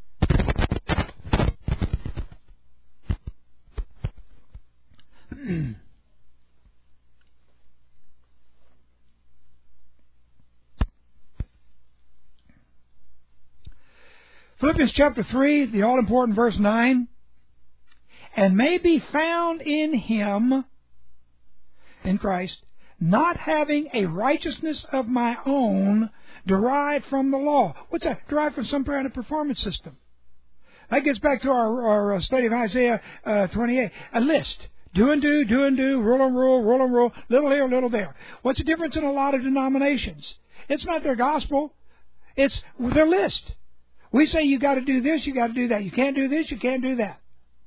Philippians chapter three, the all-important verse nine. And may be found in Him, in Christ, not having a righteousness of my own derived from the law. What's that? Derived from some kind of performance system. That gets back to our, our study of Isaiah uh, twenty-eight. A list. Do and do, do and do, rule and rule, rule and rule, little here, little there. What's the difference in a lot of denominations? It's not their gospel. It's their list. We say you got to do this, you got to do that. You can't do this, you can't do that.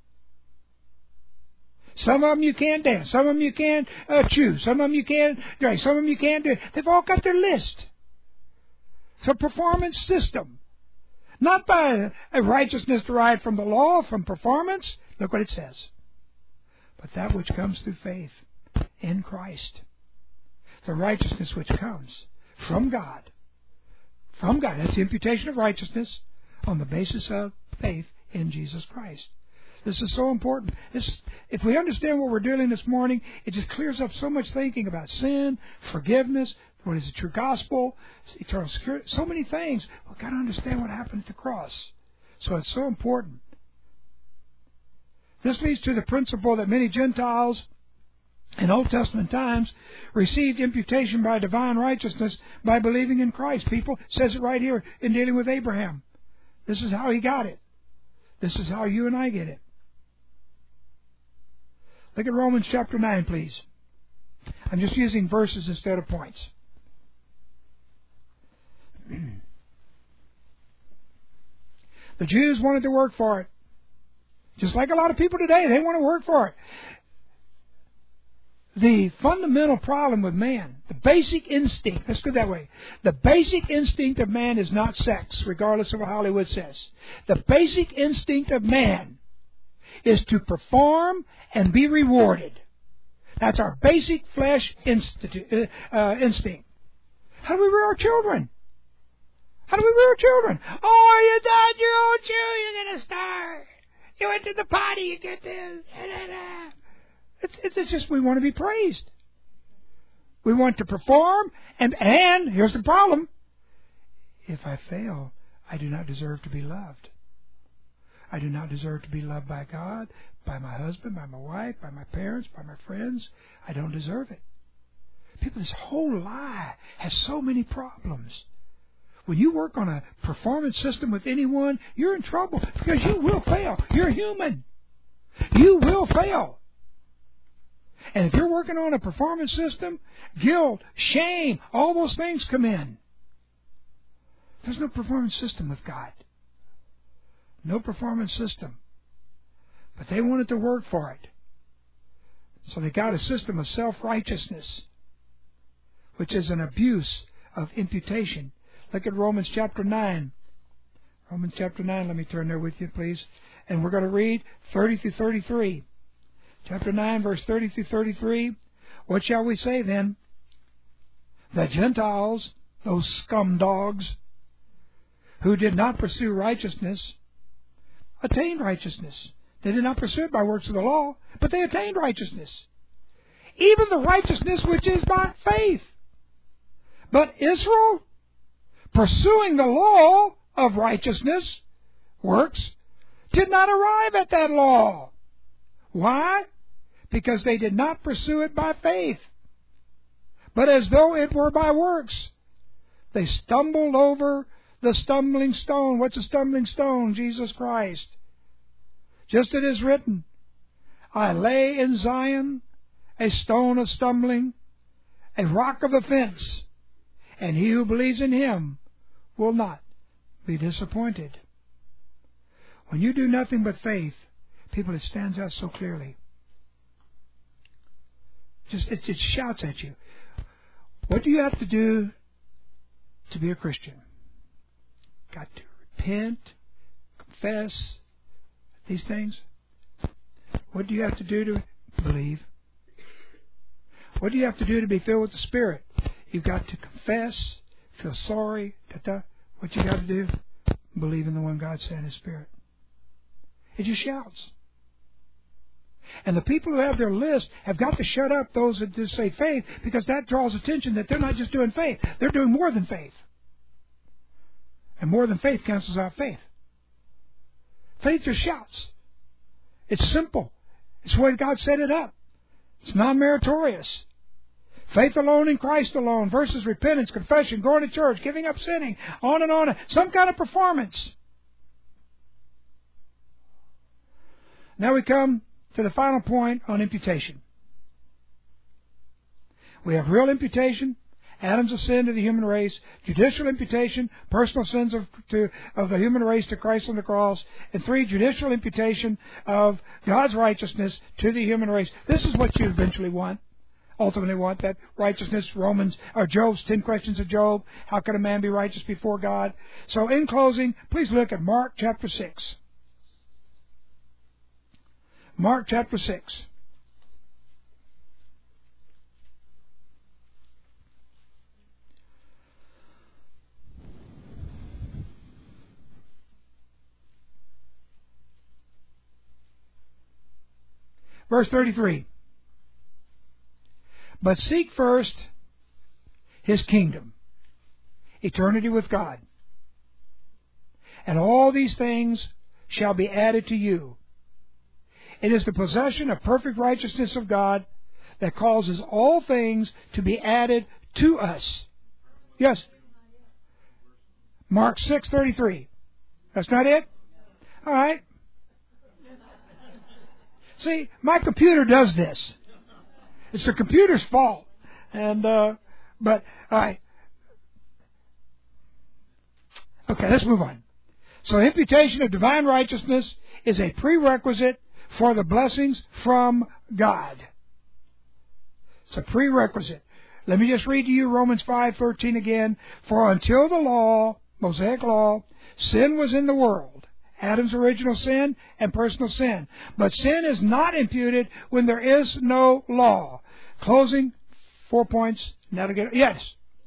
Some of them you can't dance. Some of them you can't uh, chew. Some of them you can't drink. Some of them you can't do. They've all got their list. It's a performance system. Not by a righteousness derived from the law, from performance. Look what it says. But that which comes through faith in Christ. The righteousness which comes from God. From God. That's the imputation of righteousness on the basis of faith in Jesus Christ. This is so important. This, if we understand what we're dealing this morning, it just clears up so much thinking about sin, forgiveness, what is the true gospel, eternal security, so many things. We've got to understand what happened at the cross. So it's so important. This leads to the principle that many Gentiles in Old Testament times received imputation by divine righteousness by believing in Christ. People, it says it right here in dealing with Abraham. This is how he got it. This is how you and I get it. Look at Romans chapter nine, please. I'm just using verses instead of points. The Jews wanted to work for it. Just like a lot of people today, they want to work for it. The fundamental problem with man, the basic instinct, let's go that way. The basic instinct of man is not sex, regardless of what Hollywood says. The basic instinct of man is to perform and be rewarded. That's our basic flesh institu- uh, uh, instinct. How do we rear our children? How do we rear our children? Oh, you died your own shoe, you're going to starve. You went to the potty, you get this. It's, it's, it's just we want to be praised. We want to perform, and, and here's the problem. If I fail, I do not deserve to be loved. I do not deserve to be loved by God, by my husband, by my wife, by my parents, by my friends. I don't deserve it. People, this whole lie has so many problems. When you work on a performance system with anyone, you're in trouble because you will fail. You're human. You will fail. And if you're working on a performance system, guilt, shame, all those things come in. There's no performance system with God. No performance system. But they wanted to work for it. So they got a system of self-righteousness. which is an abuse of imputation. Look at Romans chapter nine. Romans chapter nine, let me turn there with you, please. And we're going to read thirty through thirty-three. Chapter nine, verse thirty through thirty-three. What shall we say then? The Gentiles, those scum dogs, who did not pursue righteousness, attained righteousness. They did not pursue it by works of the law, but they attained righteousness. Even the righteousness which is by faith. But Israel, pursuing the law of righteousness, works, did not arrive at that law. Why? Because they did not pursue it by faith, but as though it were by works. They stumbled over the stumbling stone. What's a stumbling stone? Jesus Christ. Just as it is written, I lay in Zion a stone of stumbling, a rock of offense, and he who believes in him will not be disappointed. When you do nothing but faith, people, it stands out so clearly. Just it, it shouts at you. What do you have to do to be a Christian? Got to repent, confess these things. What do you have to do to believe? What do you have to do to be filled with the Spirit? You've got to confess, feel sorry. Da-da. What you got to do? Believe in the one God sent, His Spirit. It just shouts. And the people who have their list have got to shut up those that just say faith, because that draws attention that they're not just doing faith. They're doing more than faith. And more than faith cancels out faith. Faith just shouts. It's simple. It's the way God set it up. It's non-meritorious. Faith alone in Christ alone versus repentance, confession, going to church, giving up sinning, on and on. Some kind of performance. Now we come to the final point on imputation. We have real imputation, Adam's sin to the human race, judicial imputation, personal sins of, to, of the human race to Christ on the cross, and three, judicial imputation of God's righteousness to the human race. This is what you eventually want, ultimately want, that righteousness. Romans, or Job's ten questions of Job. How can a man be righteous before God? So in closing, please look at Mark chapter six. Mark chapter six. Verse thirty-three. But seek first His kingdom, eternity with God, and all these things shall be added to you. It is the possession of perfect righteousness of God that causes all things to be added to us. Yes. Mark six thirty-three. That's not it? All right. See, my computer does this. It's the computer's fault. And, uh, but, all right. Okay, let's move on. So imputation of divine righteousness is a prerequisite for the blessings from God. It's a prerequisite. Let me just read to you Romans five thirteen again. For until the law, Mosaic law, sin was in the world. Adam's original sin and personal sin. But sin is not imputed when there is no law. Closing, four points. Now to get, yes.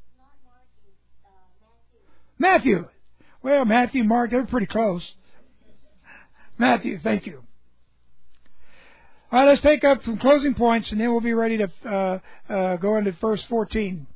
Matthew. Well, Matthew, Mark, they're pretty close. Matthew, thank you. All right, let's take up some closing points, and then we'll be ready to uh, uh, go into verse fourteen.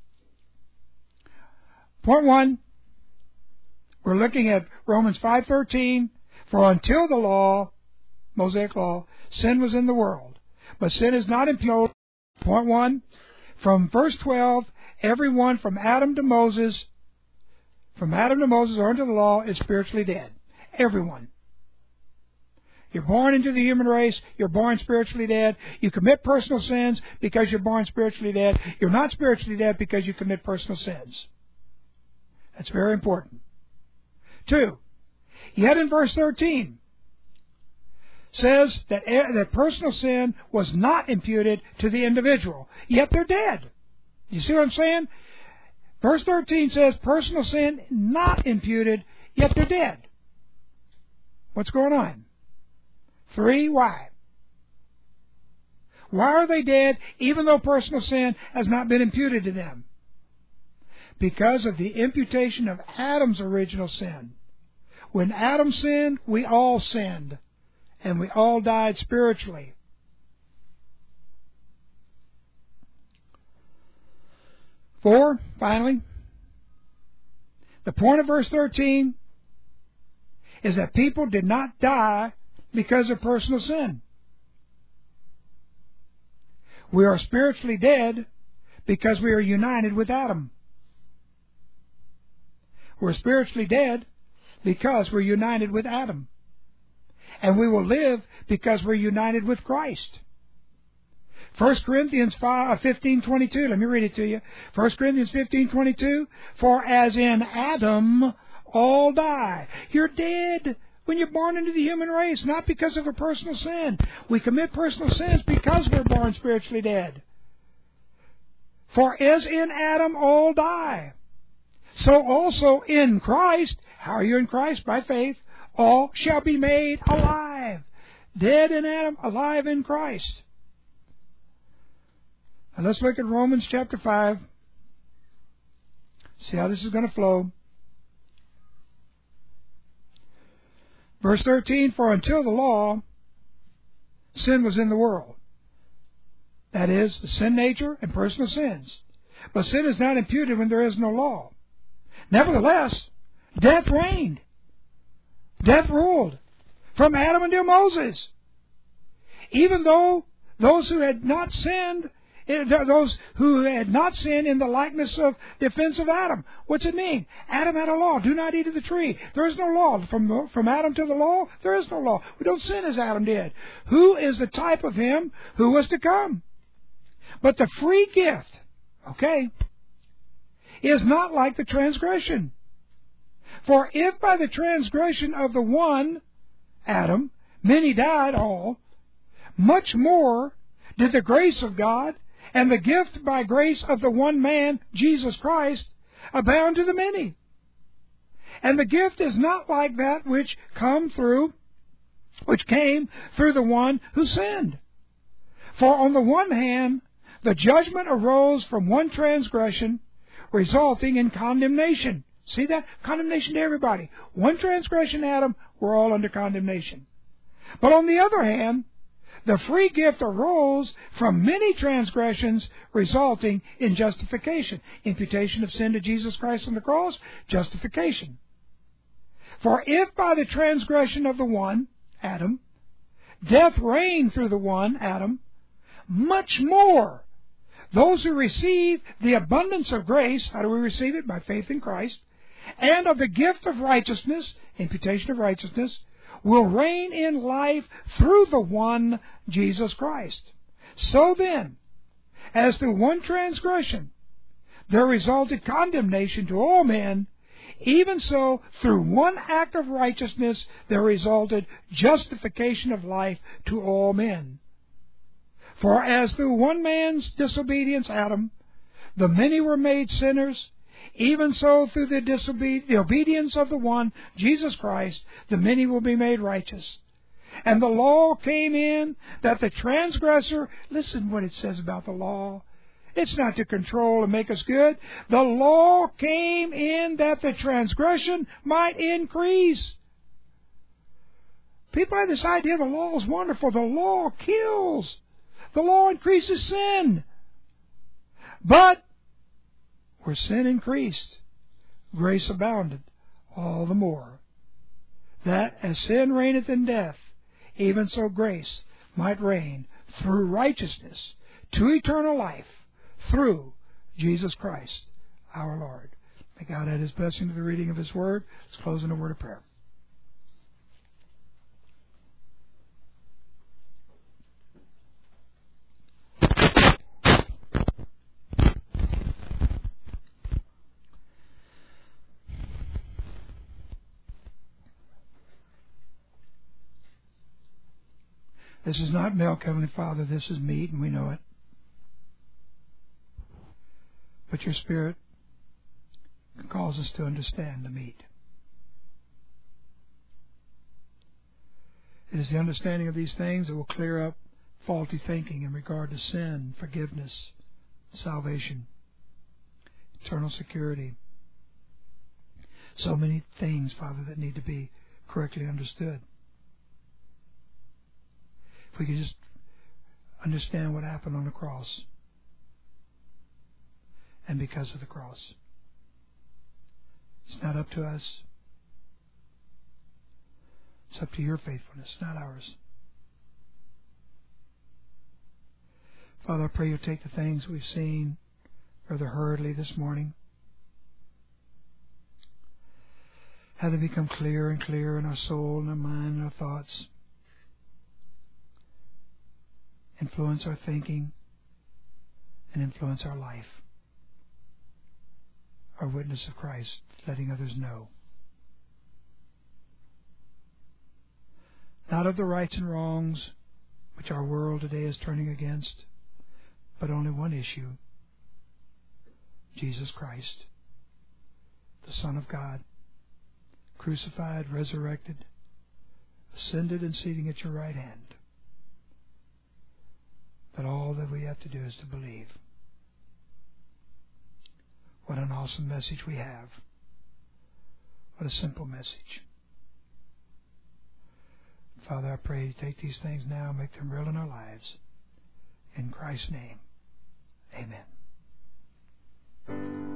Point one, we're looking at Romans five thirteen. For until the law, Mosaic law, sin was in the world, but sin is not imputed. Point one, from verse twelve, everyone from Adam to Moses, from Adam to Moses or under the law is spiritually dead. Everyone. You're born into the human race. You're born spiritually dead. You commit personal sins because you're born spiritually dead. You're not spiritually dead because you commit personal sins. That's very important. Two, yet in verse thirteen, says that, that personal sin was not imputed to the individual. Yet they're dead. You see what I'm saying? Verse thirteen says, personal sin not imputed, yet they're dead. What's going on? Three, why? Why are they dead even though personal sin has not been imputed to them? Because of the imputation of Adam's original sin. When Adam sinned, we all sinned. And we all died spiritually. Four, finally, the point of verse thirteen is that people did not die because of personal sin. We are spiritually dead because we are united with Adam. We're spiritually dead because we're united with Adam. And we will live because we're united with Christ. First Corinthians fifteen twenty-two, let me read it to you. First Corinthians fifteen twenty-two, for as in Adam all die. You're dead when you're born into the human race, not because of a personal sin. We commit personal sins because we're born spiritually dead. For as in Adam all die, so also in Christ, how are you in Christ? By faith, all shall be made alive. Dead in Adam, alive in Christ. Now let's look at Romans chapter five. See how this is going to flow. Verse thirteen, for until the law, sin was in the world. That is, the sin nature and personal sins. But sin is not imputed when there is no law. Nevertheless, death reigned. Death ruled from Adam until Moses. Even though those who had not sinned, those who had not sinned in the likeness of the offense of Adam. What's it mean? Adam had a law. Do not eat of the tree. There is no law. From, from Adam to the law, there is no law. We don't sin as Adam did. Who is the type of him who was to come? But the free gift, okay, is not like the transgression. For if by the transgression of the one, Adam, many died all, much more did the grace of God and the gift by grace of the one man, Jesus Christ, abound to the many. And the gift is not like that which come through, which came through the one who sinned. For on the one hand, the judgment arose from one transgression, resulting in condemnation. See that? Condemnation to everybody. One transgression, Adam, we're all under condemnation. But on the other hand, the free gift arose from many transgressions, resulting in justification. Imputation of sin to Jesus Christ on the cross, justification. For if by the transgression of the one, Adam, death reigned through the one, Adam, much more those who receive the abundance of grace, how do we receive it? By faith in Christ, and of the gift of righteousness, imputation of righteousness, will reign in life through the one, Jesus Christ. So then, as through one transgression there resulted condemnation to all men, even so through one act of righteousness there resulted justification of life to all men. For as through one man's disobedience, Adam, the many were made sinners, even so through the, disobe- the obedience of the one, Jesus Christ, the many will be made righteous. And the law came in that the transgressor, listen what it says about the law. It's not to control and make us good. The law came in that the transgression might increase. People have this idea the law is wonderful. The law kills. The law increases sin. But where sin increased, grace abounded all the more. That as sin reigneth in death, even so grace might reign through righteousness to eternal life through Jesus Christ our Lord. May God add His blessing to the reading of His Word. Let's close in a word of prayer. This is not milk, Heavenly Father. This is meat, and we know it. But your Spirit can cause us to understand the meat. It is the understanding of these things that will clear up faulty thinking in regard to sin, forgiveness, salvation, eternal security. So many things, Father, that need to be correctly understood. If we could just understand what happened on the cross, and because of the cross. It's not up to us. It's up to your faithfulness, not ours. Father, I pray you'll take the things we've seen rather hurriedly this morning, have them become clearer and clearer in our soul and our mind and our thoughts, influence our thinking, and influence our life, our witness of Christ, letting others know. Not of the rights and wrongs which our world today is turning against, but only one issue: Jesus Christ, the Son of God, crucified, resurrected, ascended, and seating at your right hand. That all that we have to do is to believe. What an awesome message we have. What a simple message. Father, I pray you take these things now and make them real in our lives. In Christ's name, amen.